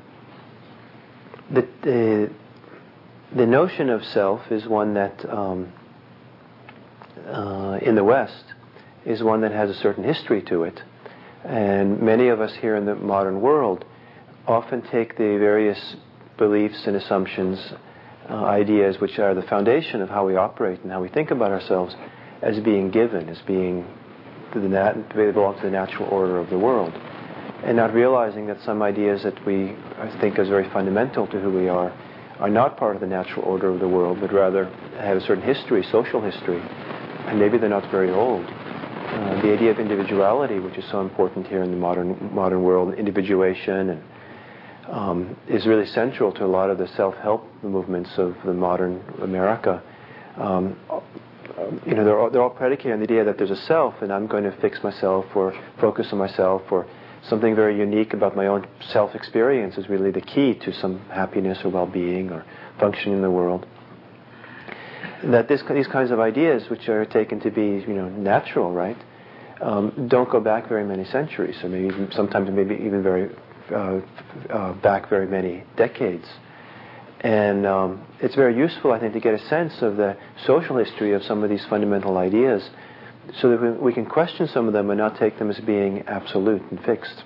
the, the, the notion of self is one that, um, uh, in the West, is one that has a certain history to it. And many of us here in the modern world often take the various beliefs and assumptions, uh, ideas which are the foundation of how we operate and how we think about ourselves as being given, as being to the nat- they belong to the natural order of the world, and not realizing that some ideas that we think is very fundamental to who we are are not part of the natural order of the world, but rather have a certain history, social history, and maybe they're not very old. Uh, the idea of individuality, which is so important here in the modern modern world, individuation and Um, is really central to a lot of the self-help movements of the modern America. Um, you know, they're all, they're all predicated on the idea that there's a self, and I'm going to fix myself or focus on myself, or something very unique about my own self-experience is really the key to some happiness or well-being or functioning in the world. That this, these kinds of ideas, which are taken to be, you know, natural, right, um, don't go back very many centuries, or maybe even, sometimes maybe even very Uh, uh, back very many decades. And um, it's very useful, I think, to get a sense of the social history of some of these fundamental ideas so that we, we can question some of them and not take them as being absolute and fixed.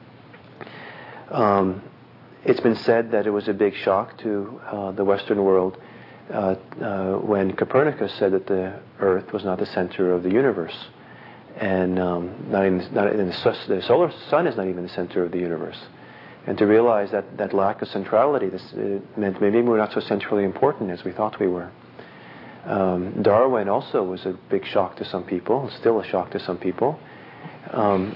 Um, it's been said that it was a big shock to uh, the Western world uh, uh, when Copernicus said that the Earth was not the center of the universe. And um, not even, not even the, the solar sun is not even the center of the universe. And to realize that, that lack of centrality, this uh, meant maybe we're not so centrally important as we thought we were. Um, Darwin also was a big shock to some people, still a shock to some people. Um,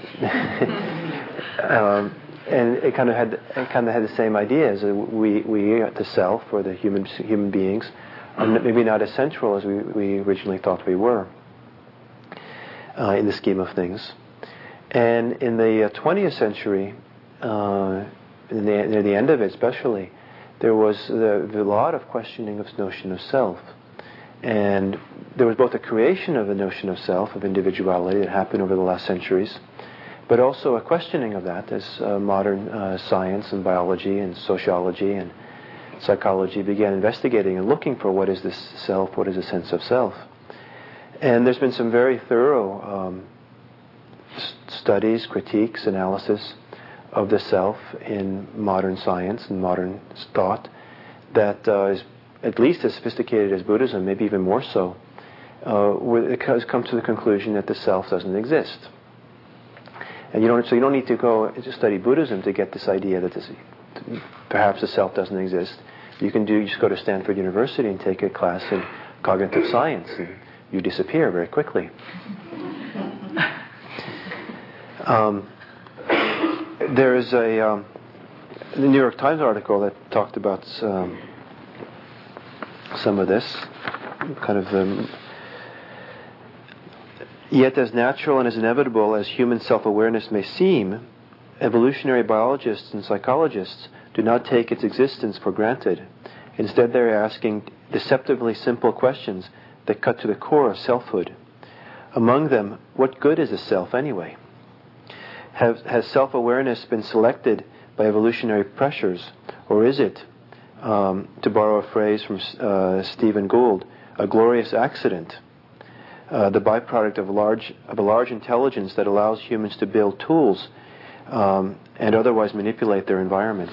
um, and it kind of had it kind of had the same ideas. We we the self or the human human beings are maybe not as central as we, we originally thought we were. Uh, in the scheme of things. And in the uh, twentieth century, uh, in the, near the end of it especially, there was the, the lot of questioning of this notion of self. And there was both a creation of the notion of self, of individuality that happened over the last centuries, but also a questioning of that as uh, modern uh, science and biology and sociology and psychology began investigating and looking for what is this self, what is the sense of self. And there's been some very thorough um, s- studies, critiques, analysis of the self in modern science and modern thought that uh, is at least as sophisticated as Buddhism, maybe even more so, uh, where it has come to the conclusion that the self doesn't exist. And you don't, so you don't need to go to study Buddhism to get this idea that this, perhaps the self doesn't exist. You can do, you just go to Stanford University and take a class in cognitive science, and you disappear very quickly. Um, there is a um, the New York Times article that talked about um, some of this, kind of um, yet as natural and as inevitable as human self-awareness may seem, evolutionary biologists and psychologists do not take its existence for granted. Instead, they're asking deceptively simple questions that cut to the core of selfhood. Among them, what good is a self anyway? Have, has self-awareness been selected by evolutionary pressures, or is it, um, to borrow a phrase from uh, Stephen Gould, a glorious accident, uh, the byproduct of a large of a large intelligence that allows humans to build tools um, and otherwise manipulate their environment?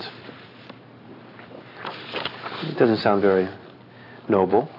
It doesn't sound very noble.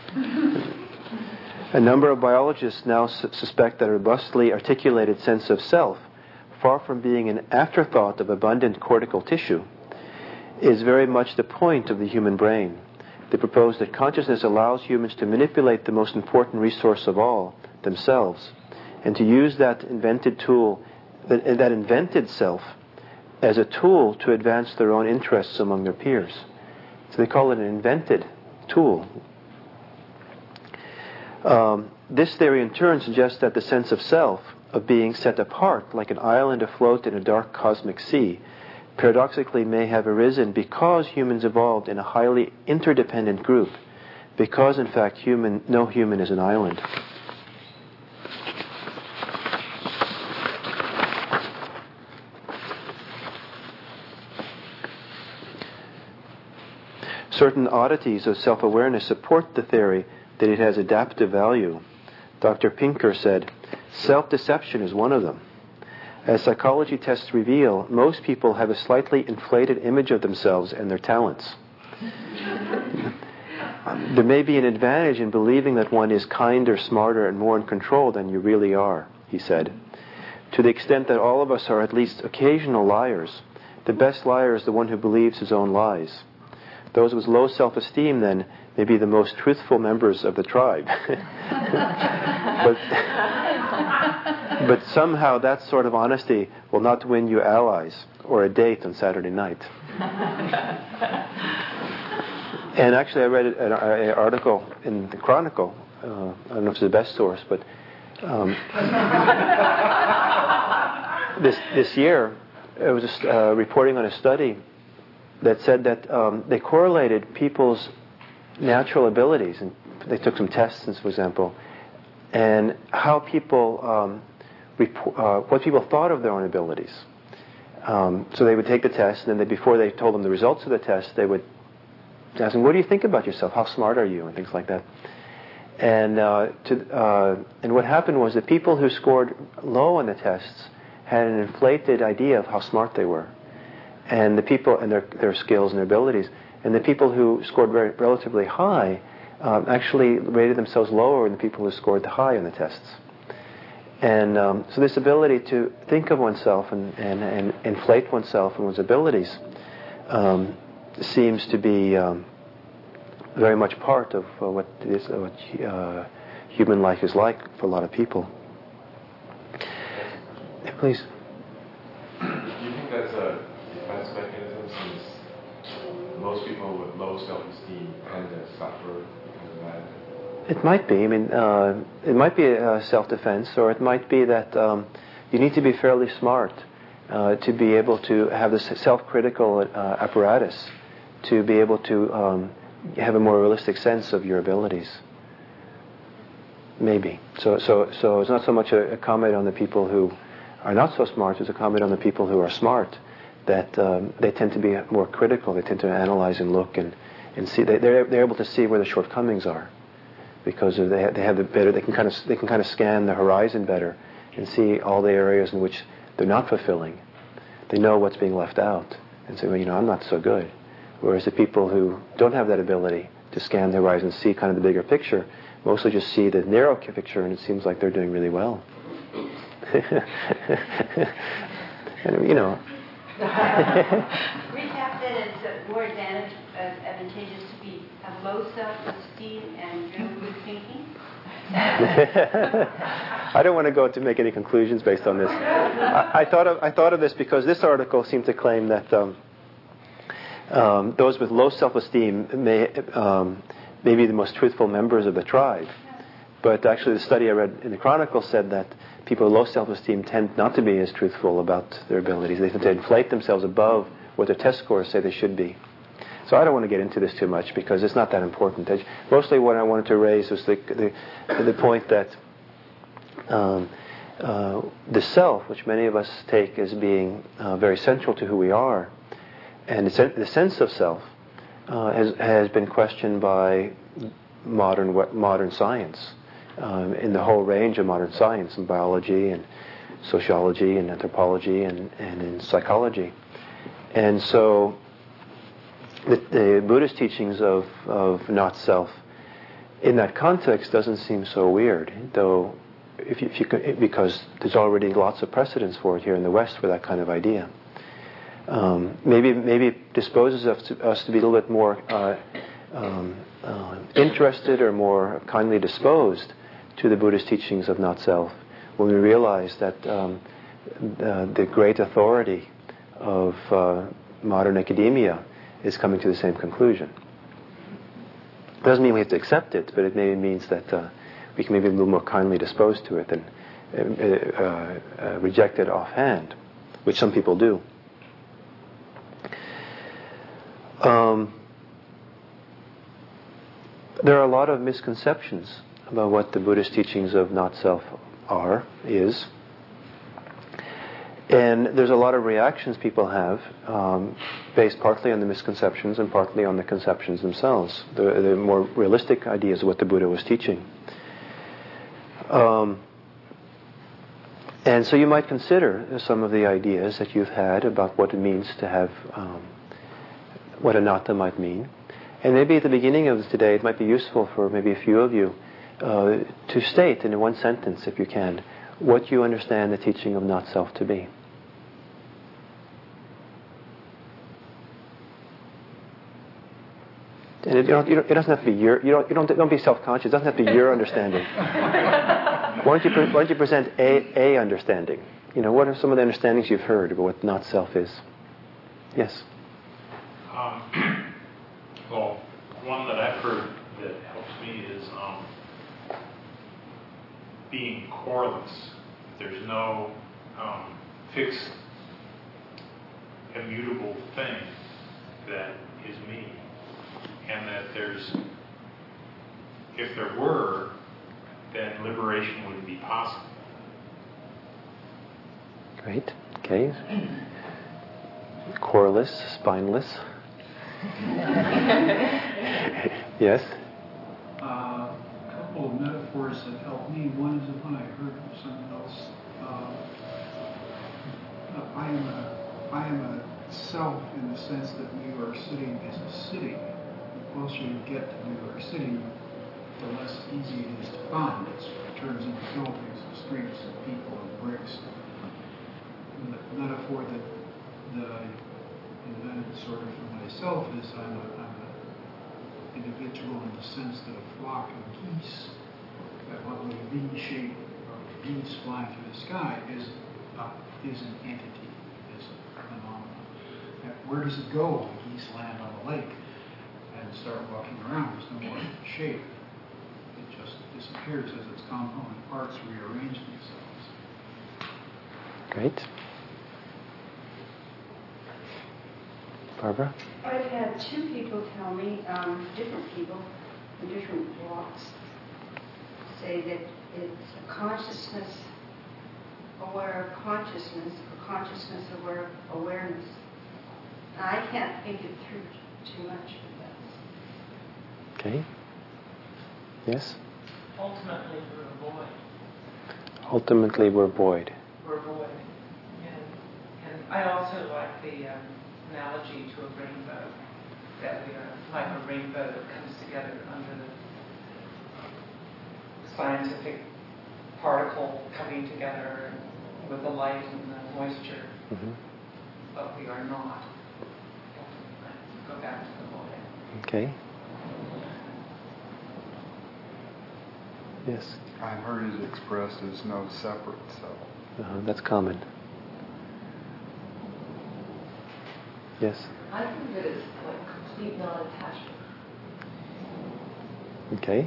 A number of biologists now su- suspect that a robustly articulated sense of self, far from being an afterthought of abundant cortical tissue, is very much the point of the human brain. They propose that consciousness allows humans to manipulate the most important resource of all, themselves, and to use that invented tool, that, that invented self, as a tool to advance their own interests among their peers. So they call it an invented tool. Um, this theory in turn suggests that the sense of self, of being set apart like an island afloat in a dark cosmic sea, paradoxically may have arisen because humans evolved in a highly interdependent group, because in fact human, no human is an island. Certain oddities of self-awareness support the theory that it has adaptive value. Doctor Pinker said, self-deception is one of them. As psychology tests reveal, most people have a slightly inflated image of themselves and their talents. There may be an advantage in believing that one is kinder, smarter, and more in control than you really are, he said. To the extent that all of us are at least occasional liars, the best liar is the one who believes his own lies. Those with low self-esteem, then, may be the most truthful members of the tribe. but, but somehow that sort of honesty will not win you allies or a date on Saturday night. And actually, I read an, an article in the Chronicle. Uh, I don't know if it's the best source, but um, this this year, it was just, uh, reporting on a study that said that um, they correlated people's natural abilities, and they took some tests, for example, and how people, um, rep- uh, what people thought of their own abilities. Um, so they would take the test, and then they, before they told them the results of the test, they would ask them, "What do you think about yourself? How smart are you?" and things like that. And uh, to, uh, and what happened was that people who scored low on the tests had an inflated idea of how smart they were, and the people and their their skills and their abilities. And the people who scored very relatively high um, actually rated themselves lower than the people who scored high on the tests. And um, so this ability to think of oneself and, and, and inflate oneself and one's abilities um, seems to be um, very much part of uh, what, is, uh, what uh, human life is like for a lot of people. Yeah, please.
Do you think that's a defense mechanism, since most people with low self-esteem tend to suffer because of that?
It might be. I mean, uh, it might be a self-defense, or it might be that um, you need to be fairly smart uh, to be able to have this self-critical uh, apparatus to be able to um, have a more realistic sense of your abilities. Maybe. So, so, so it's not so much a, a comment on the people who are not so smart; it's a comment on the people who are smart. That um, they tend to be more critical. They tend to analyze and look and, and see. They, they're they're able to see where the shortcomings are, because of they have, they have the better. They can kind of they can kind of scan the horizon better and see all the areas in which they're not fulfilling. They know what's being left out and say, well, you know, I'm not so good. Whereas the people who don't have that ability to scan the horizon, see kind of the bigger picture, mostly just see the narrow picture, and it seems like they're doing really well. And you know.
Recap that it's more advantage, uh, advantageous to be have low self-esteem and good thinking.
I don't want to go to make any conclusions based on this. I, I thought of I thought of this because this article seemed to claim that um, um, those with low self-esteem may um, may be the most truthful members of the tribe. But actually, the study I read in the Chronicle said that people with low self-esteem tend not to be as truthful about their abilities. They tend to inflate themselves above what their test scores say they should be. So I don't want to get into this too much because it's not that important. Mostly what I wanted to raise was the the, the point that um, uh, the self, which many of us take as being uh, very central to who we are, and the, sen- the sense of self uh, has has been questioned by modern modern science, um, in the whole range of modern science, in biology and sociology and anthropology and, and in psychology. And so the, the Buddhist teachings of, of not self in that context doesn't seem so weird, though if you, if you could, because there's already lots of precedents for it here in the West for that kind of idea. Um, maybe maybe it disposes us to, us to be a little bit more uh, um, uh, interested or more kindly disposed to the Buddhist teachings of not self when we realize that um, the, the great authority of uh, modern academia is coming to the same conclusion. It doesn't mean we have to accept it, but it maybe means that uh, we can maybe be a little more kindly disposed to it than uh, uh, uh, reject it offhand, which some people do. Um, there are a lot of misconceptions about what the Buddhist teachings of not self are, is. And there's a lot of reactions people have um, based partly on the misconceptions and partly on the conceptions themselves, the, the more realistic ideas of what the Buddha was teaching. Um, and so you might consider some of the ideas that you've had about what it means to have, um, what anatta might mean. And maybe at the beginning of today it might be useful for maybe a few of you uh, to state in one sentence, if you can, what you understand the teaching of not self to be. And it, you don't, you don't, it doesn't have to be your. You don't. You don't. Don't be self-conscious. It doesn't have to be your understanding. Why don't you? Pre- why don't you present a a understanding? You know, what are some of the understandings you've heard about what not self is? Yes.
Um, well, one that I've heard that helps me is um, being coreless. There's no um, fixed, immutable thing that is me. And that there's, if there were, then liberation wouldn't be possible.
Great. Okay. Coreless, spineless. Yes?
Uh, a couple of metaphors that helped me. One is the one I heard from someone else. Uh, I am a, I am a self in the sense that New York City is a city. The closer you get to New York City, the less easy it is to find. It's, it turns into buildings and streets and people and bricks. And the metaphor that, that I invented sort of for myself is I'm a, I'm an individual in the sense that a flock of geese, that lovely V shape of geese flying through the sky is, uh, is an entity, is a phenomenon. And where does it go when geese land on a lake? And start walking around, there's no more shape. It just disappears as its component parts rearrange themselves.
Great. Barbara?
I've had two people tell me, um, different people in different walks, say that it's a consciousness aware of consciousness, or consciousness aware of awareness. And I can't think it through too much.
Okay. Yes?
Ultimately, we're a void.
Ultimately, we're void.
We're void. And, and I also like the um, analogy to a rainbow, that we are like a rainbow that comes together under the scientific particle coming together with the light and the moisture. Mm-hmm. But we are not. Let's go back to the void.
Okay. Yes.
I've heard it expressed as no separate self.
Uh-huh. That's common. Yes.
I think of it as like complete non-attachment.
Okay.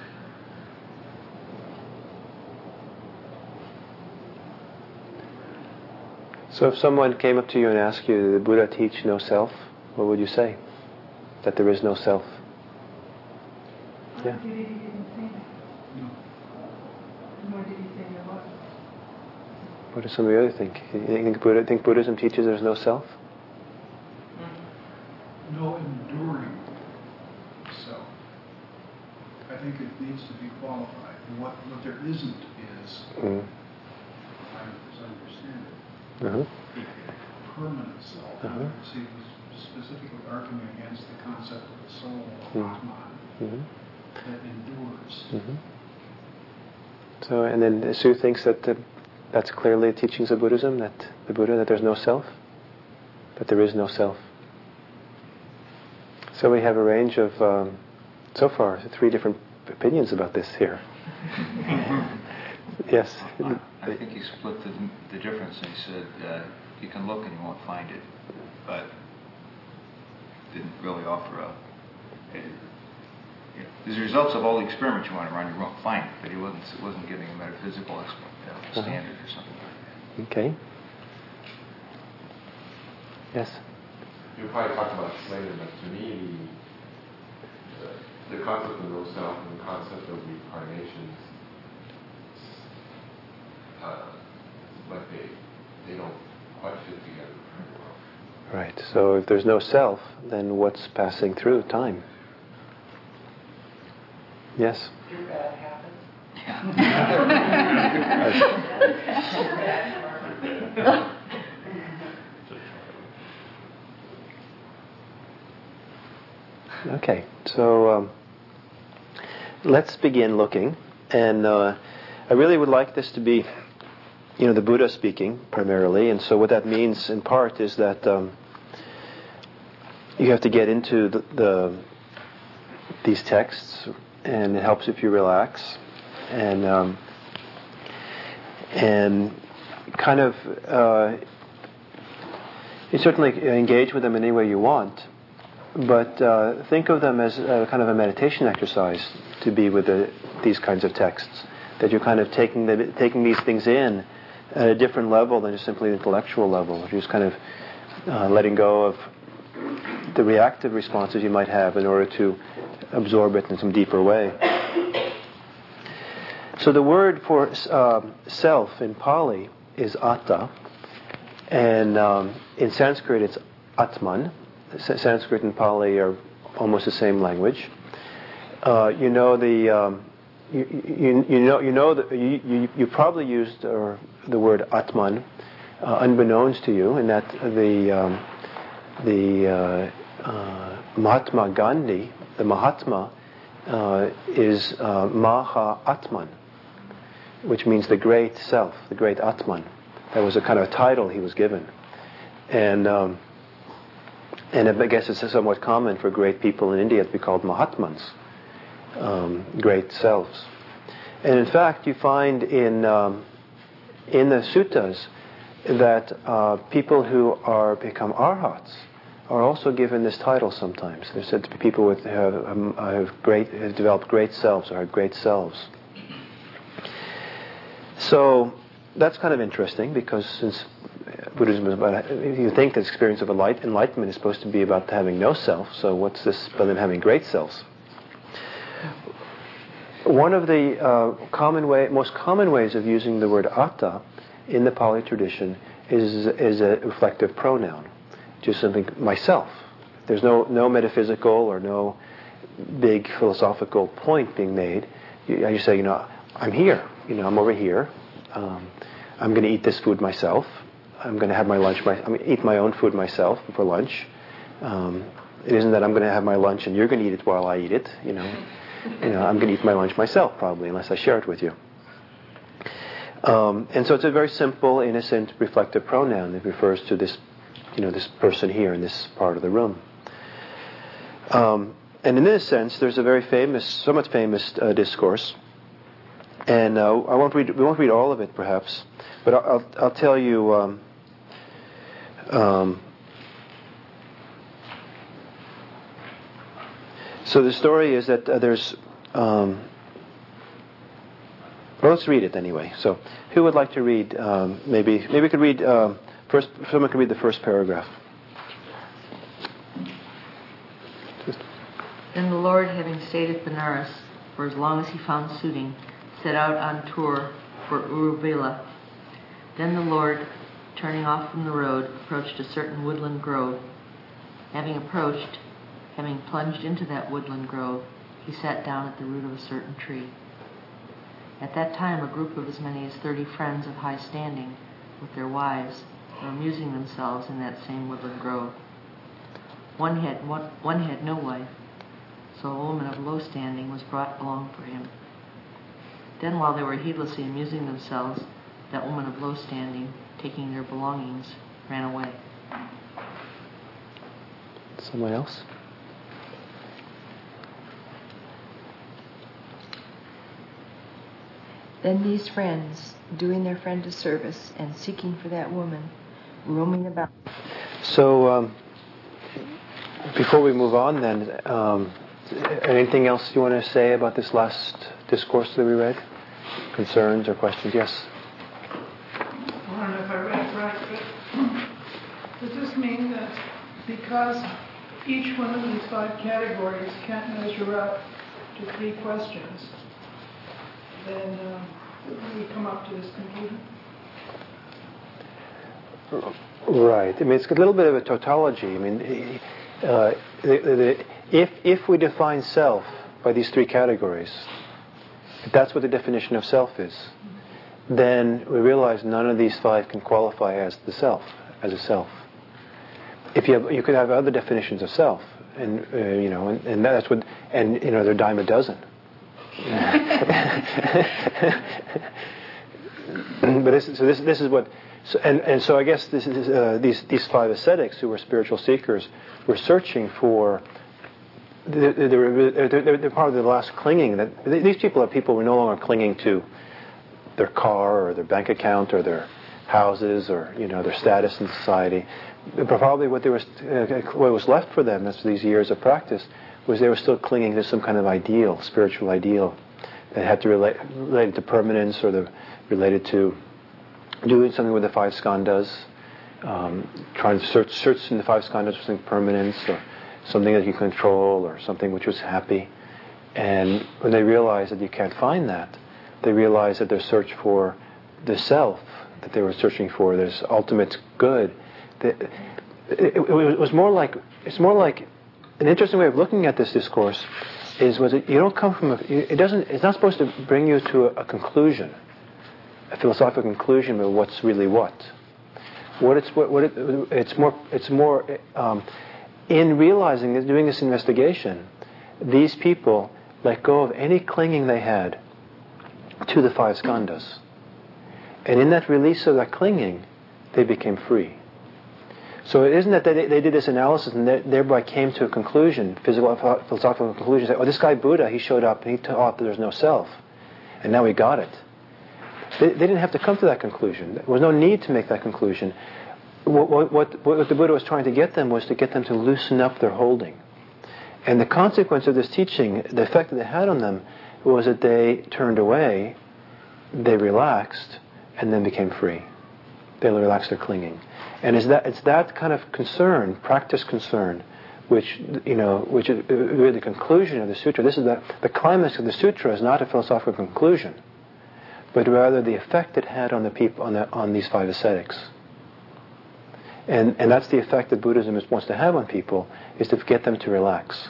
So if someone came up to you and asked you, did the Buddha teach no self? What would you say? That there is no self? Yeah.
He didn't say that.
No.
Nor did he say there was.
What does somebody other think? You think, Buddha, think Buddhism teaches there's no self?
No enduring self. I think it needs to be qualified. What what there isn't is,
Mm.
as I understand it,
Uh-huh.
a permanent self.
Uh-huh.
See, he was specifically arguing against the concept of the soul,
Mm.
Atman,
Mm-hmm.
that endures.
Mm-hmm. So, and then Sue thinks that the, that's clearly the teachings of Buddhism, that the Buddha, that there's no self, that there is no self. So we have a range of, um, so far, three different opinions about this here. Yes.
I think he split the, the difference and he said, uh, you can look and you won't find it, but didn't really offer a, a you know, as a result of all the experiments you want to run, you won't find it, but he wasn't, wasn't giving a metaphysical uh, standard uh-huh. or something like that.
Okay. Yes?
You probably talked about this later, but to me, the, the concept of no self and the concept of reincarnation, uh, like they, they don't quite fit together very well.
Right. So if there's no self, then what's passing through time? Yes?
Your bad habits.
Yeah. Okay, so um, let's begin looking, and uh, I really would like this to be, you know, the Buddha speaking primarily, and so what that means in part is that um, you have to get into the, the these texts, and it helps if you relax, and um, and kind of uh, you certainly engage with them in any way you want. But uh, think of them as a kind of a meditation exercise to be with the, these kinds of texts. That you're kind of taking the, taking these things in at a different level than just simply the intellectual level. You're just kind of uh, letting go of the reactive responses you might have in order to absorb it in some deeper way. So the word for uh, self in Pali is atta, and um, in Sanskrit it's atman. Sanskrit and Pali are almost the same language. Uh, you know the um, you, you, you know you know that you, you, you probably used uh, the word Atman uh, unbeknownst to you, and that the um, the uh, uh, Mahatma Gandhi, the Mahatma, uh, is uh, Maha Atman, which means the great self, the great Atman. That was a kind of title he was given, and. Um, And I guess it's somewhat common for great people in India to be called Mahatmans, um, great selves. And in fact, you find in um, in the suttas that uh, people who are become arhats are also given this title sometimes. They're said to be people with have, um, have great have developed great selves or have great selves. So that's kind of interesting because since Buddhism is about, you think the experience of enlightenment is supposed to be about having no self, so what's this about them having great selves? One of the uh, common way, most common ways of using the word atta in the Pali tradition is is a reflective pronoun, just something myself. There's no no metaphysical or no big philosophical point being made. You, you say, you know, I'm here. You know, I'm over here. Um, I'm going to eat this food myself. I'm going to have my lunch. My, I'm going to eat my own food myself for lunch. Um, it isn't that I'm going to have my lunch and you're going to eat it while I eat it. You know, you know, I'm going to eat my lunch myself probably, unless I share it with you. Um, and so it's a very simple, innocent, reflective pronoun that refers to this, you know, this person here in this part of the room. Um, and in this sense, there's a very famous, somewhat famous uh, discourse And uh, I won't read. We won't read all of it, perhaps, but I'll I'll, I'll tell you. Um, um, so the story is that uh, there's. Um, well, let's read it anyway. So, who would like to read? Um, maybe maybe we could read um, first. Someone could read the first paragraph.
Then the Lord, having stayed at Benares for as long as he found suiting, set out on tour for Uruvela. Then the Lord, turning off from the road, approached a certain woodland grove. Having approached, having plunged into that woodland grove, he sat down at the root of a certain tree. At that time, a group of as many as thirty friends of high standing, with their wives, were amusing themselves in that same woodland grove. One had one, one had no wife, so a woman of low standing was brought along for him. Then, while they were heedlessly amusing themselves, that woman of low standing, taking their belongings, ran away.
Someone else?
Then these friends, doing their friend a service and seeking for that woman, roaming about.
So, um, before we move on, then, um, anything else you want to say about this last discourse that we read? Concerns or questions? Yes?
I don't know if I read it right, but does this mean that because each one of these five categories can't measure up to three questions, then uh, we come up to this conclusion?
Right. I mean, it's a little bit of a tautology. I mean, uh, the, the, if if we define self by these three categories, if that's what the definition of self is, then we realize none of these five can qualify as the self, as a self. If you have, you could have other definitions of self, and uh, you know, and, and that's what, and you know, they're a dime a dozen. But this, so this this is what, so, and and so I guess this is uh, these these five ascetics who were spiritual seekers were searching for. They're, they're, they're, they're part of the last clinging. That these people are people who are no longer clinging to their car or their bank account or their houses or you know their status in society. But probably what there was uh, what was left for them after these years of practice was they were still clinging to some kind of ideal, spiritual ideal that had to relate related to permanence or the related to doing something with the five skandhas, um, trying to search search in the five skandhas for something permanence or something that you control or something which was happy. And when they realize that you can't find that, they realize that their search for the self that they were searching for, this ultimate good, that it, it, it was more like it's more like an interesting way of looking at this discourse is was it you don't come from a, it doesn't it's not supposed to bring you to a, a conclusion, a philosophical conclusion of what's really what. What it's what, what it, it's more it's more um, in realizing that doing this investigation, these people let go of any clinging they had to the five skandhas, and in that release of that clinging, they became free. So it isn't that they, they did this analysis and they, thereby came to a conclusion, physical, philosophical conclusion, that, oh, this guy Buddha, he showed up and he taught that there's no self, and now he got it. They, they didn't have to come to that conclusion. There was no need to make that conclusion. What, what, what, what the Buddha was trying to get them was to get them to loosen up their holding. And the consequence of this teaching, the effect that it had on them, was that they turned away, they relaxed, and then became free. They relaxed their clinging. And it's that, it's that kind of concern, practice concern, which, you know, which is really the conclusion of the sutra. This is the, the climax of the sutra is not a philosophical conclusion, but rather the effect it had on the people, on, the, on these five ascetics. And, and that's the effect that Buddhism is, wants to have on people, is to get them to relax.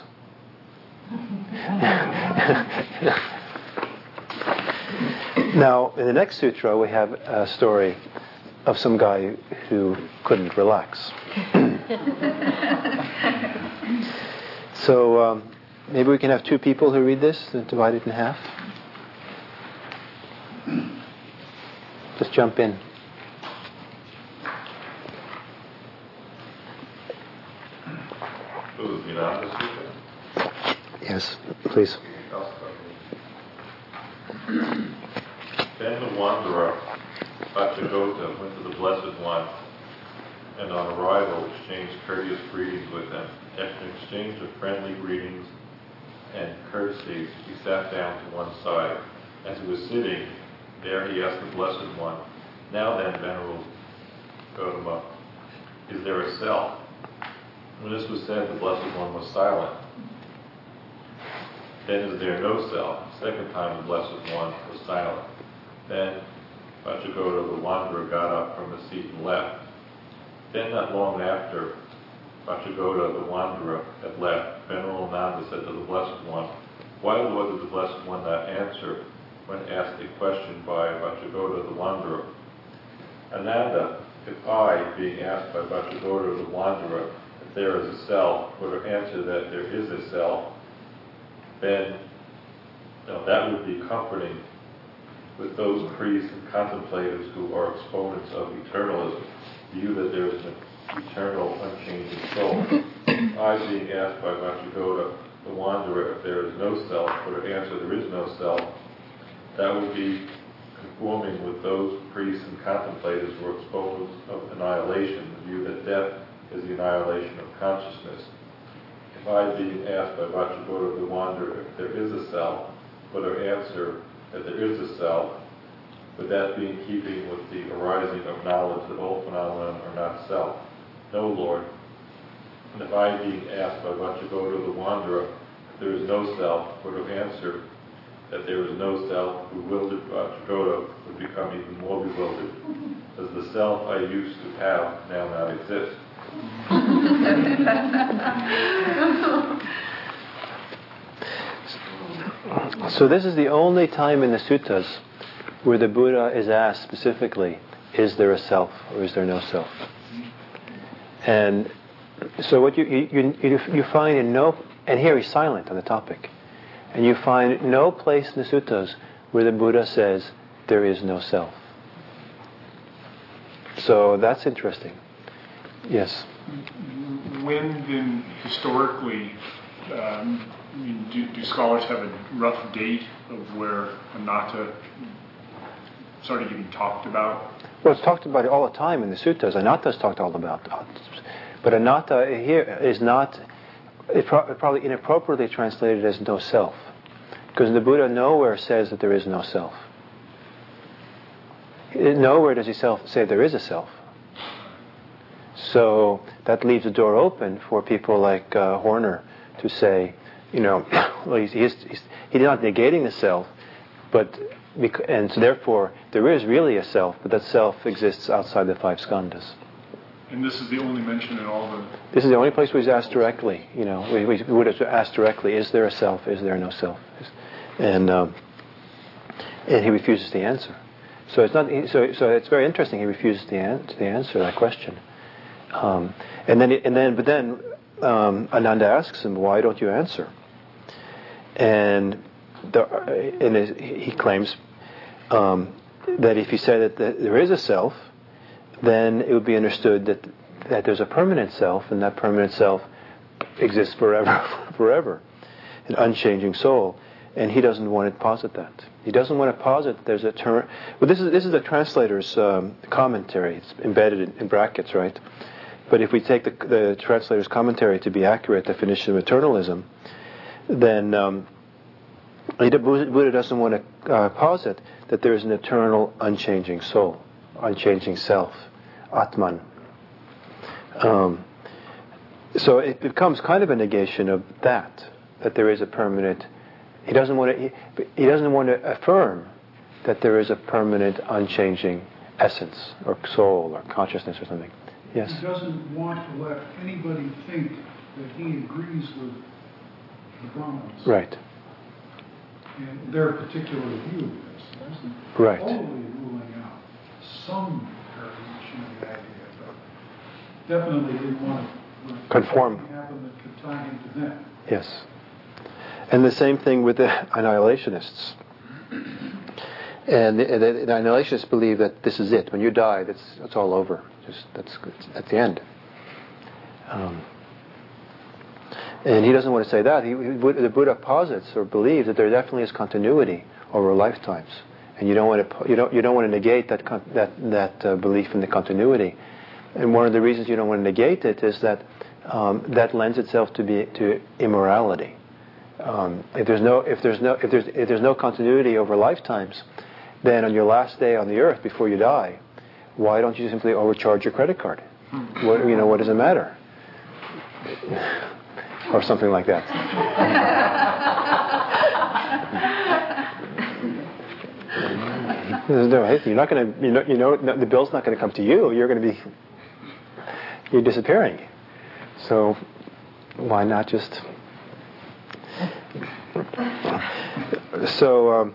Now, in the next sutra, we have a story of some guy who couldn't relax. So um, maybe we can have two people who read this and divide it in half. Just jump in. Yes, please.
wanderer, Vacchagotta, went to the Blessed One, and on arrival exchanged courteous greetings with him. After an exchange of friendly greetings and courtesies, he sat down to one side. As he was sitting there, he asked the Blessed One, "Now then, Venerable Gautama, is there a self?" When this was said, the Blessed One was silent. "Then is there no self?" Second time the Blessed One was silent. Then Vacchagotta, the wanderer, got up from his seat and left. Then, not long after Vacchagotta, the wanderer, had left, Venerable Ananda said to the Blessed One, "Why, Lord, did the Blessed One not answer when asked a question by Vacchagotta, the wanderer?" "Ananda, if I, being asked by Vacchagotta, the wanderer, if there is a self, were to answer that there is a self, then now, that would be comforting with those priests and contemplators who are exponents of eternalism, view that there is an eternal, unchanging soul. I, being asked by Vacchagotta, the wanderer, if there is no self, or to answer there is no self, that would be conforming with those priests and contemplators who are exponents of annihilation, the view that death is the annihilation of consciousness. If I, being asked by Vacchagotta, the wanderer, if there is a self, or to answer that there is a self, would that be in keeping with the arising of knowledge that all phenomena are not self? No, Lord. And if I, being asked by Vacchagotta, the wanderer, if there is no self, were to answer that there is no self, bewildered Vacchagotta would become even more bewildered, as the self I used to have now not exists.
So this is the only time in the suttas where the Buddha is asked specifically, is there a self or is there no self? And so what you you, you, you find in no, and here he's silent on the topic, and you find no place in the suttas where the Buddha says there is no self. So that's interesting. Yes?
When then historically, um, I mean, do, do scholars have a rough date of where anatta started getting talked about?
Well, it's talked about all the time in the suttas. Anatta is talked all about. But anatta here is not, it's pro- probably inappropriately translated as no self. Because the Buddha nowhere says that there is no self. Nowhere does he self say there is a self. So that leaves the door open for people like uh, Horner to say, you know, well, he's, he's, he's, he's not negating the self, but bec- and so therefore there is really a self, but that self exists outside the five skandhas.
And this is the only mention in all the...
This is the only place where he's asked directly, you know, we, we would have asked directly, is there a self, is there no self? And um, and he refuses to answer. So it's not. So so it's very interesting. He refuses to, an, to answer that question. Um, and then and then but then um, Ananda asks him, why don't you answer? And the, and he claims um, that if he said that there is a self, then it would be understood that that there's a permanent self, and that permanent self exists forever, forever, an unchanging soul. And he doesn't want to posit that. He doesn't want to posit that there's a term. Well, this is this is the translator's um, commentary. It's embedded in, in brackets, right? But if we take the, the translator's commentary to be accurate definition of eternalism, then um, the Buddha doesn't want to uh, posit that there is an eternal, unchanging soul, unchanging self, Atman. Um, so it becomes kind of a negation of that, that there is a permanent. He doesn't want to. He, he doesn't want to affirm that there is a permanent, unchanging essence, or soul, or consciousness, or something. Yes.
He doesn't want to let anybody think that he agrees with the Brahmins.
Right.
And their particular view of this. He doesn't
right.
totally ruling out some variation of the idea, but definitely didn't want to
conform.
Happen that could tie him to them.
Yes. And the same thing with the annihilationists. And the, the, the annihilationists believe that this is it. When you die, that's it's all over. Just that's at the end. Um, and he doesn't want to say that. He, he, the Buddha posits or believes that there definitely is continuity over lifetimes, and you don't want to you don't you don't want to negate that con- that that uh, belief in the continuity. And one of the reasons you don't want to negate it is that um, that lends itself to be to immorality. Um, if there's no if there's no if there's if there's no continuity over lifetimes, then on your last day on the earth before you die, why don't you simply overcharge your credit card? What, you know, what does it matter? Or something like that. No, hey, you're not going to. You know, you know, no, the bill's not going to come to you. You're going to be. You're disappearing. So, why not just? So. Um,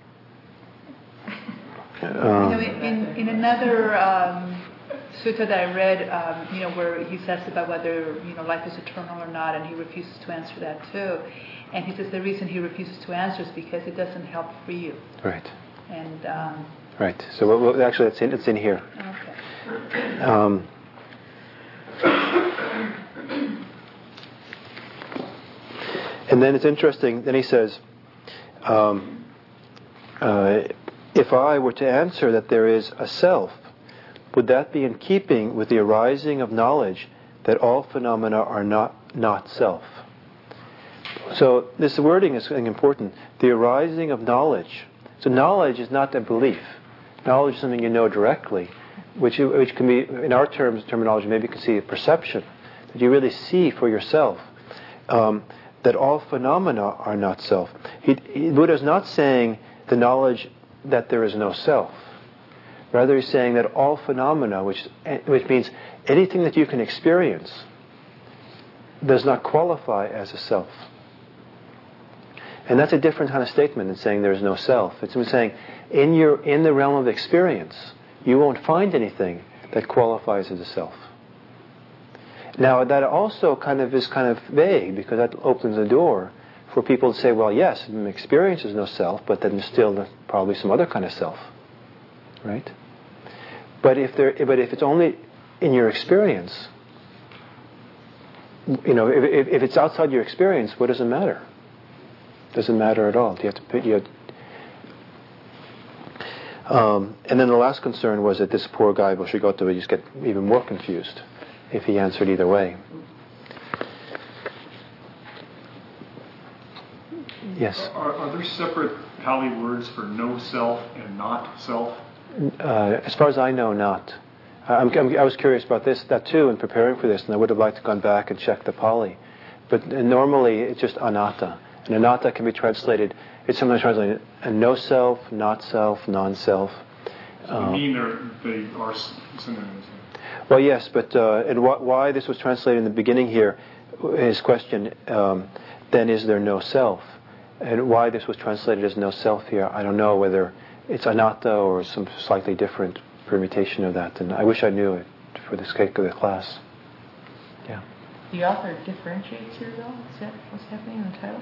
you know, in in another um, sutta that I read, um, you know, where he says about whether you know life is eternal or not, and he refuses to answer that too. And he says the reason he refuses to answer is because it doesn't help free you.
Right.
And um,
right. So well, well, actually, it's in it's in here.
Okay.
Um, and then it's interesting. Then he says, um, uh, if I were to answer that there is a self, would that be in keeping with the arising of knowledge that all phenomena are not not self? So this wording is important. The arising of knowledge. So knowledge is not a belief. Knowledge is something you know directly, which which can be, in our terms, terminology, maybe you can see a perception that you really see for yourself. Um, that all phenomena are not self. He, he, Buddha is not saying the knowledge that there is no self. Rather, he's saying that all phenomena, which which means anything that you can experience, does not qualify as a self. And that's a different kind of statement than saying there is no self. It's saying in your in the realm of experience, you won't find anything that qualifies as a self. Now, that also kind of is kind of vague, because that opens the door for people to say, well, yes, experience is no self, but then there's still probably some other kind of self, right? But if there, but if it's only in your experience, you know, if, if, if it's outside your experience, what does it matter? Doesn't matter at all. You have to put you. Um, and then the last concern was that this poor guy Boshigoto would just get even more confused if he answered either way. Yes.
Are, are there separate Pali words for no self and not self?
Uh, as far as I know, not. I'm, I'm, I was curious about this, that too, in preparing for this, and I would have liked to gone back and check the Pali. But uh, normally it's just anatta. And anatta can be translated, it's sometimes translated a no self, not self, non-self.
So um, you mean they are synonyms?
Well, yes, but uh, and wh- why this was translated in the beginning here, his question, um, then is there no self? And why this was translated as no self here, I don't know whether it's anatta or some slightly different permutation of that. And I wish I knew it for the sake of the class. Yeah.
The author differentiates here, though? Is that what's happening in the title?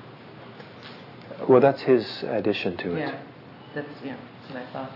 Well, that's his addition to it.
Yeah, that's, yeah, that's what I thought.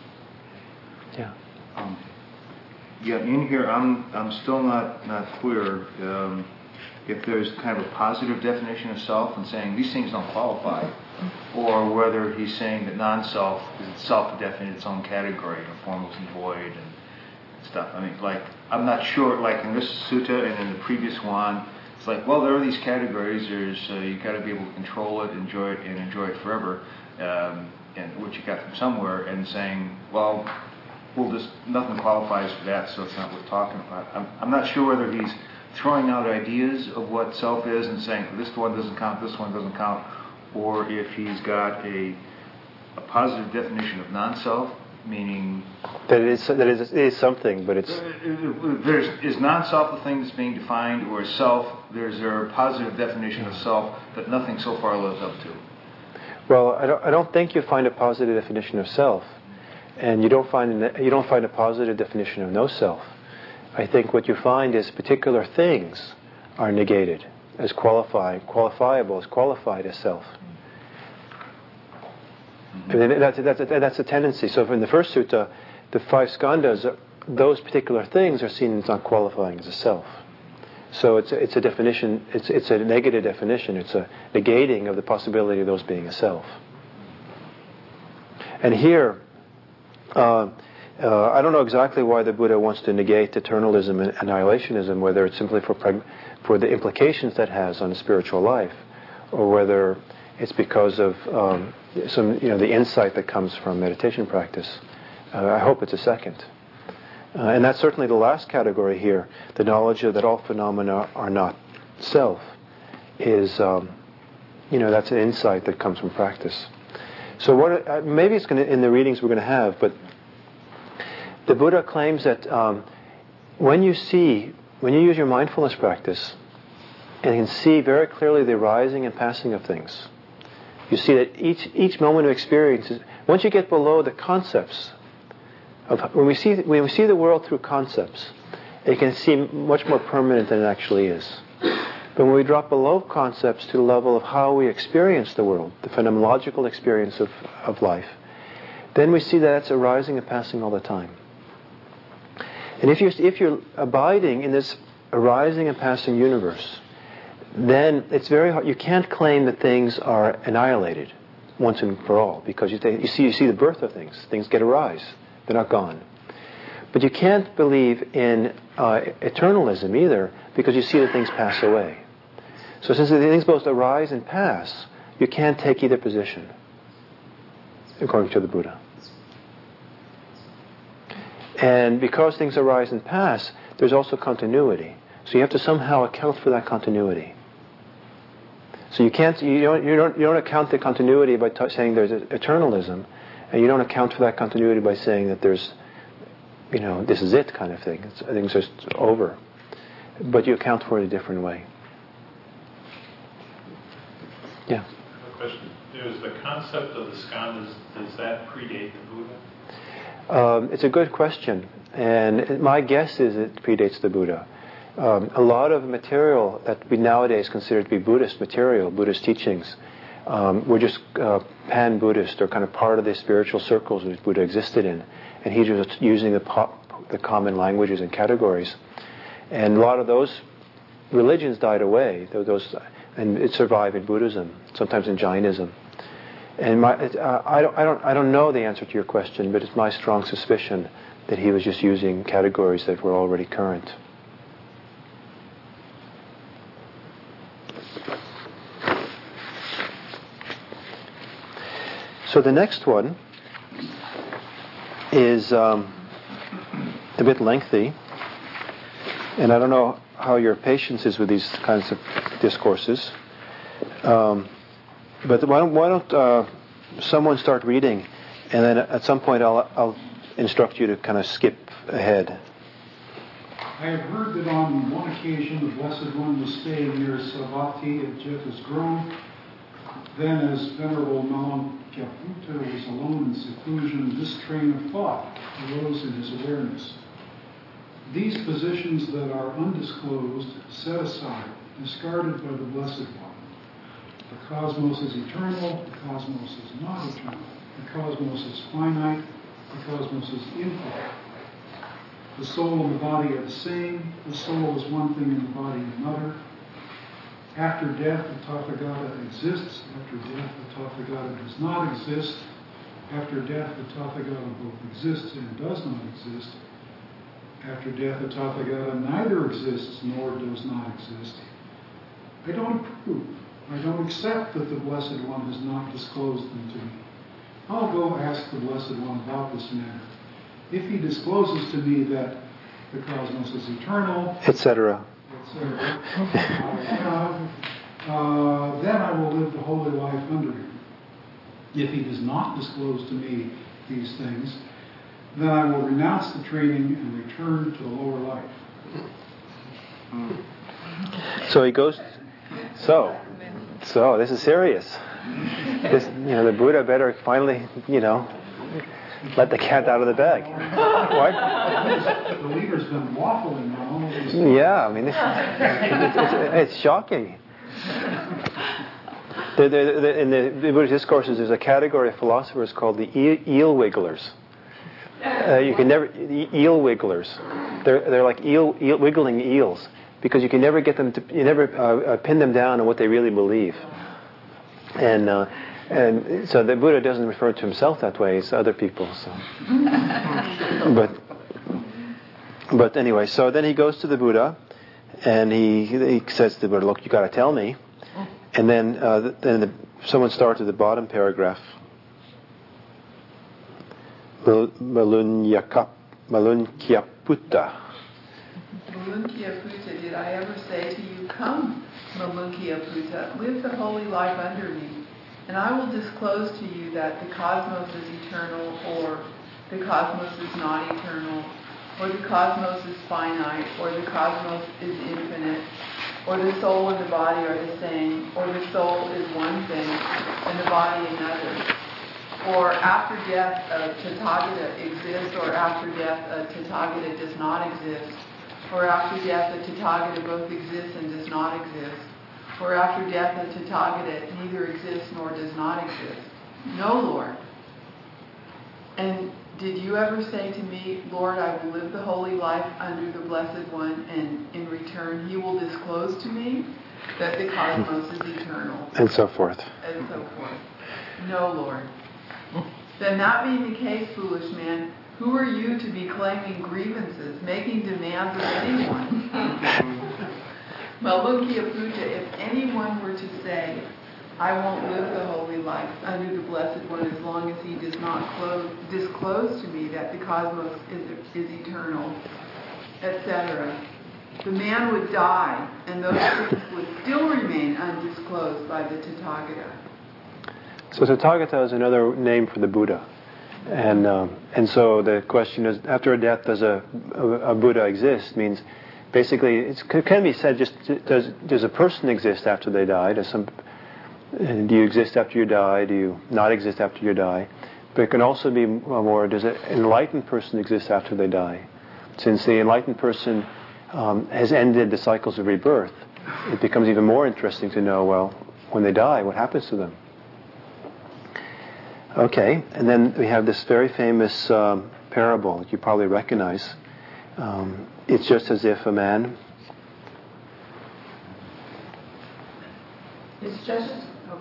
Yeah.
Um, yeah, in here, I'm I'm still not, not clear um, if there's kind of a positive definition of self and saying these things don't qualify, or whether he's saying that non-self is itself defined its own category, a formless and void and stuff. I mean, like, I'm not sure, like in this sutta and in the previous one, it's like, well, there are these categories. There's uh, you got to be able to control it, enjoy it, and enjoy it forever, um, and which you got from somewhere. And saying, well, well, just nothing qualifies for that, so it's not worth talking about. I'm, I'm not sure whether he's throwing out ideas of what self is and saying this one doesn't count, this one doesn't count, or if he's got a a positive definition of non-self, meaning
that it is that it is, it is something, but it's
there's is non-self the thing that's being defined, or self? There's there a positive definition of self that nothing so far lives up to.
Well, I don't I don't think you find a positive definition of self, and you don't find you don't find a positive definition of no self. I think what you find is particular things are negated as qualifying, qualifiable as qualified as self. Mm-hmm. And that's, that's, a, that's a tendency. So in the first sutta, the five skandhas, those particular things are seen as not qualifying as a self. So it's a, it's a definition, it's, it's a negative definition, it's a negating of the possibility of those being a self. And here, uh, uh, I don't know exactly why the Buddha wants to negate eternalism and annihilationism, whether it's simply for prag- for the implications that has on the spiritual life, or whether it's because of um, some, you know, the insight that comes from meditation practice. Uh, I hope it's a second. Uh, and that's certainly the last category here, the knowledge of that all phenomena are not self, is, um, you know, that's an insight that comes from practice. So what, uh, maybe it's going to, in the readings we're going to have, but the Buddha claims that um, when you see, when you use your mindfulness practice, and you can see very clearly the rising and passing of things, you see that each each moment of experience is, once you get below the concepts of, when we see when we see the world through concepts, it can seem much more permanent than it actually is. But when we drop below concepts to the level of how we experience the world, the phenomenological experience of, of life, then we see that it's arising and passing all the time. And if you're if you're abiding in this arising and passing universe, then it's very hard. You can't claim that things are annihilated once and for all, because you, th- you see you see the birth of things. Things get arise; they're not gone. But you can't believe in uh, eternalism either, because you see that things pass away. So since the things both arise and pass, you can't take either position, according to the Buddha. And because things arise and pass, there's also continuity. So you have to somehow account for that continuity. So you can't, you don't, you don't, you don't account the continuity by t- saying there's eternalism, and you don't account for that continuity by saying that there's, you know, this is it kind of thing. It's, things are over. But you account for it a different way. Yeah.
A question. There's the concept of the skandhas. Does that predate the Buddha?
Um, it's a good question, and my guess is it predates the Buddha. Um, a lot of material that we nowadays consider to be Buddhist material, Buddhist teachings, um, were just uh, pan-Buddhist, or kind of part of the spiritual circles which Buddha existed in, and he was using the pop, the common languages and categories. And a lot of those religions died away, those, and it survived in Buddhism, sometimes in Jainism. And my, uh, I don't, I don't, I don't know the answer to your question, but it's my strong suspicion that he was just using categories that were already current. So the next one is um, a bit lengthy, and I don't know how your patience is with these kinds of discourses. Um, but why don't, why don't uh, someone start reading, and then at some point I'll, I'll instruct you to kind of skip ahead.
I have heard that on one occasion the Blessed One was staying near Savatthi at Jeta's Grove. Then, as Venerable Malankaputta was alone in seclusion, this train of thought arose in his awareness. These positions that are undisclosed, set aside, discarded by the Blessed One. The cosmos is eternal, the cosmos is not eternal. The cosmos is finite, the cosmos is infinite. The soul and the body are the same, the soul is one thing and the body another. After death, the Tathagata exists. After death, the Tathagata does not exist. After death, the Tathagata both exists and does not exist. After death, the Tathagata neither exists nor does not exist. I don't approve. I don't accept that the Blessed One has not disclosed them to me. I'll go ask the Blessed One about this matter. If he discloses to me that the cosmos is eternal,
et cetera,
Uh, uh, then I will live the holy life under him. If he does not disclose to me these things, then I will renounce the training and return to the lower life.
So he goes. So, so this is serious. This, you know, the Buddha better finally, you know, let the cat out of the bag. What?
The leader's been waffling now.
Yeah, I mean, this, it's, it's, it's shocking. The, the, the, in the, the Buddhist discourses, there's a category of philosophers called the eel, eel wigglers. Uh, you can never eel wigglers. They're they're like eel, eel wiggling eels, because you can never get them to, you never uh, uh, pin them down on what they really believe. And uh, And so the Buddha doesn't refer to himself that way; it's other people. So, but but anyway, so then he goes to the Buddha, and he he says to the Buddha, "Look, you got to tell me." And then uh, then the, someone starts at the bottom paragraph. Malunkyaputta.
Malunkyaputta, did I ever say to you, "Come, Malunkyaputta, live the holy life under me, and I will disclose to you that the cosmos is eternal, or the cosmos is not eternal, or the cosmos is finite, or the cosmos is infinite, or the soul and the body are the same, or the soul is one thing and the body another, or after death a Tathagata exists, or after death a Tathagata does not exist, or after death a Tathagata both exists and does not exist, or after death a Tathagata neither exists nor does not exist. No, Lord. And did you ever say to me, Lord, I will live the holy life under the Blessed One, and in return he will disclose to me that the cosmos is eternal? And so forth. And so forth. No, Lord. Then that being the case, foolish man, who are you to be claiming grievances, making demands of anyone? Malunkyaputta, if anyone were to say, I won't live the holy life under the Blessed One as long as he does not close, disclose to me that the cosmos is, is eternal, et cetera, the man would die, and those things would still remain undisclosed by the Tathagata.
So Tathagata is another name for the Buddha. And um, and so the question is, after a death, does a, a, a Buddha exist? Means basically, it's, it can be said, just does does a person exist after they die? Does some do you exist after you die? Do you not exist after you die? But it can also be more, does an enlightened person exist after they die? Since the enlightened person um, has ended the cycles of rebirth, it becomes even more interesting to know, well, when they die, what happens to them? Okay, and then we have this very famous um, parable that you probably recognize. Um, it's just as if a man...
It's just...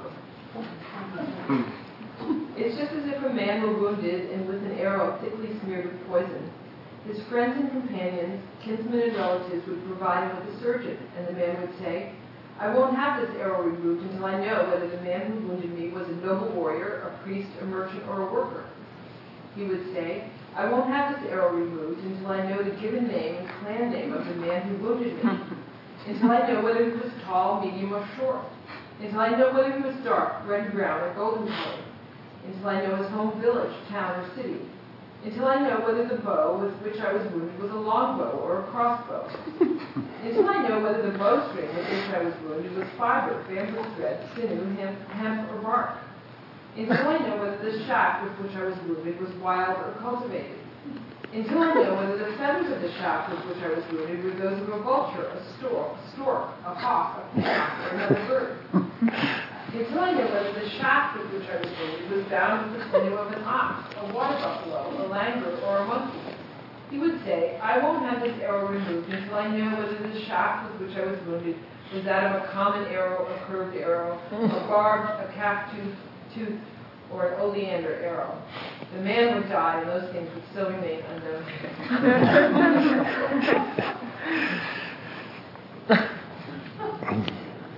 It's just as if a man were wounded and with an arrow thickly smeared with poison. His friends and companions, kinsmen and relatives would provide him with a surgeon, and the man would say, I won't have this arrow removed until I know whether the man who wounded me was a noble warrior, a priest, a merchant, or a worker. He would say, I won't have this arrow removed until I know the given name and clan name of the man who wounded me, until I know whether he was tall, medium, or short, until I know whether he was dark, red, brown, or golden colored, until I know his home village, town, or city, until I know whether the bow with which I was wounded was a longbow or a crossbow, until I know whether the bowstring with which I was wounded was fiber, bamboo thread, sinew, hemp, hemp, or bark, until I know whether the shaft with which I was wounded was wild or cultivated, until I know whether the feathers of the shaft with which I was wounded were those of a vulture, a stork, a, stork, a hawk, a peacock, or another bird, until I know whether the shaft with which I was wounded was bound with the sinew of an ox, a water buffalo, a langur, or a monkey. He would say, I won't have this arrow removed until I know whether the shaft with which I was wounded was that of a common arrow, a curved arrow, a barbed, a calf-tooth, tooth, or an oleander arrow. The man would die, and those things would still remain unknown to him.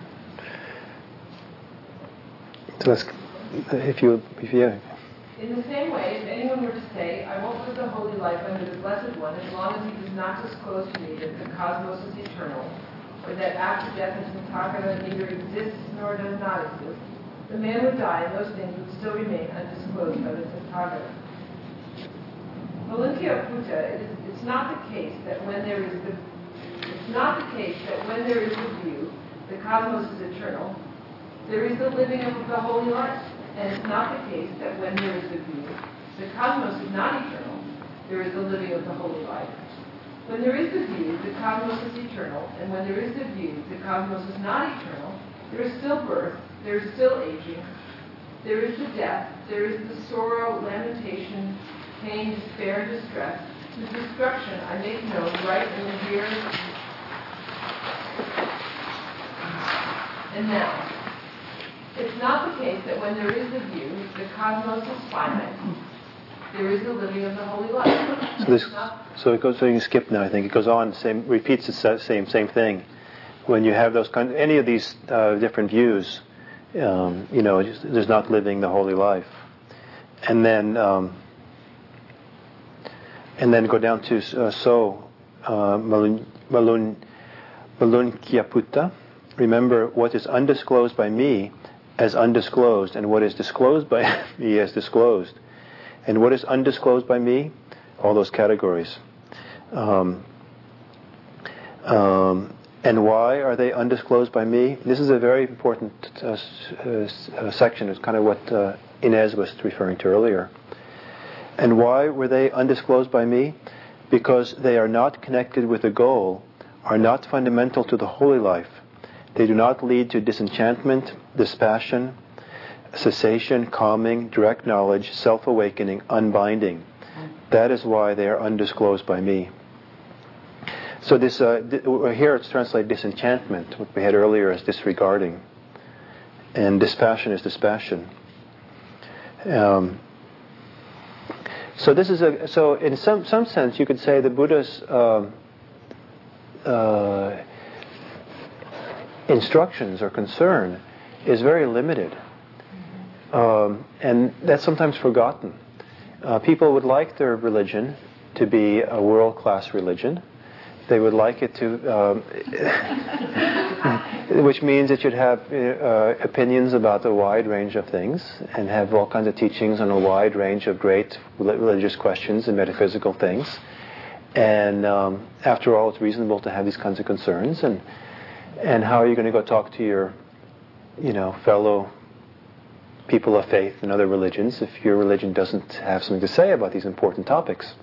So that's, if you, if you,
in the same way, if anyone were to say, I won't live the holy life under the Blessed One as long as he does not disclose to me that the cosmos is eternal, or that after death the Tathagata neither exists nor does not exist, the man would die and those things would still remain undisclosed by the Tathagata. Malunkyaputta, it is, it's not the case that when there is the it's not the case that when there is the view, the cosmos is eternal, there is the living of the holy life. And it's not the case that when there is the view, the cosmos is not eternal, there is the living of the holy life. When there is the view, the cosmos is eternal, and when there is the view, the cosmos is not eternal, there is still birth, there is still aging, there is the death, there is the sorrow, lamentation, pain, despair, and distress, whose destruction I make known right in the here and now. It's not the case that when there is the view, the cosmos is finite, there is the living of the holy life.
So this, so it goes. So you can skip now. I think it goes on. Same repeats the same same thing. When you have those kind, any of these uh, different views, um, you know, there's not living the holy life. And then, um, and then go down to uh, so uh, malun malun malunkyaputta. Remember what is undisclosed by me as undisclosed, and what is disclosed by me as disclosed. And what is undisclosed by me? All those categories. Um, um, and why are they undisclosed by me? This is a very important uh, uh, section. It's kind of what uh, Inez was referring to earlier. And why were they undisclosed by me? Because they are not connected with the goal, are not fundamental to the holy life. They do not lead to disenchantment, dispassion, cessation, calming, direct knowledge, self-awakening, unbinding. That is why they are undisclosed by me. So this uh, di- here it's translated disenchantment, what we had earlier as disregarding, and dispassion is dispassion. Um, so this is a so in some some sense you could say the Buddha's um, uh, instructions or concern is very limited. Um, and that's sometimes forgotten. Uh, people would like their religion to be a world-class religion. They would like it to, um, which means it should have uh, opinions about a wide range of things and have all kinds of teachings on a wide range of great religious questions and metaphysical things. And um, after all, it's reasonable to have these kinds of concerns. And and how are you going to go talk to your, you know, fellow people of faith in other religions if your religion doesn't have something to say about these important topics?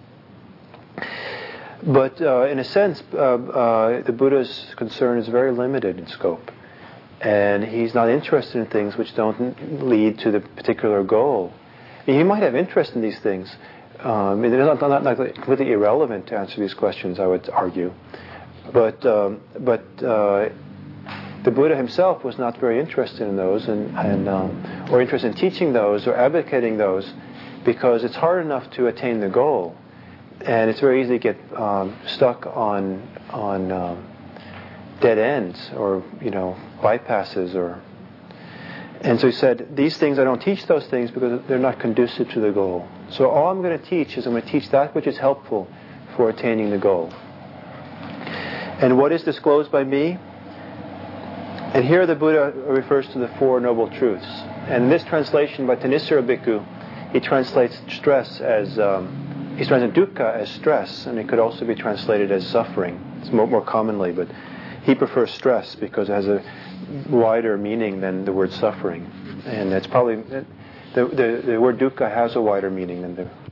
But uh, in a sense, uh, uh, the Buddha's concern is very limited in scope. And he's not interested in things which don't lead to the particular goal. I mean, he might have interest in these things. Um, it's not, not, not completely irrelevant to answer these questions, I would argue. But, um, but uh, the Buddha himself was not very interested in those, and, and um, or interested in teaching those or advocating those, because it's hard enough to attain the goal, and it's very easy to get um, stuck on on um, dead ends or you know bypasses or. And so he said, these things I don't teach those things because they're not conducive to the goal. So all I'm going to teach is I'm going to teach that which is helpful for attaining the goal. And what is disclosed by me? And here the Buddha refers to the Four Noble Truths. And in this translation by Thanissaro Bhikkhu, he translates stress as, um, he translates dukkha as stress, and it could also be translated as suffering. It's more, more commonly, but he prefers stress because it has a wider meaning than the word suffering. And it's probably, the, the, the word dukkha has a wider meaning than the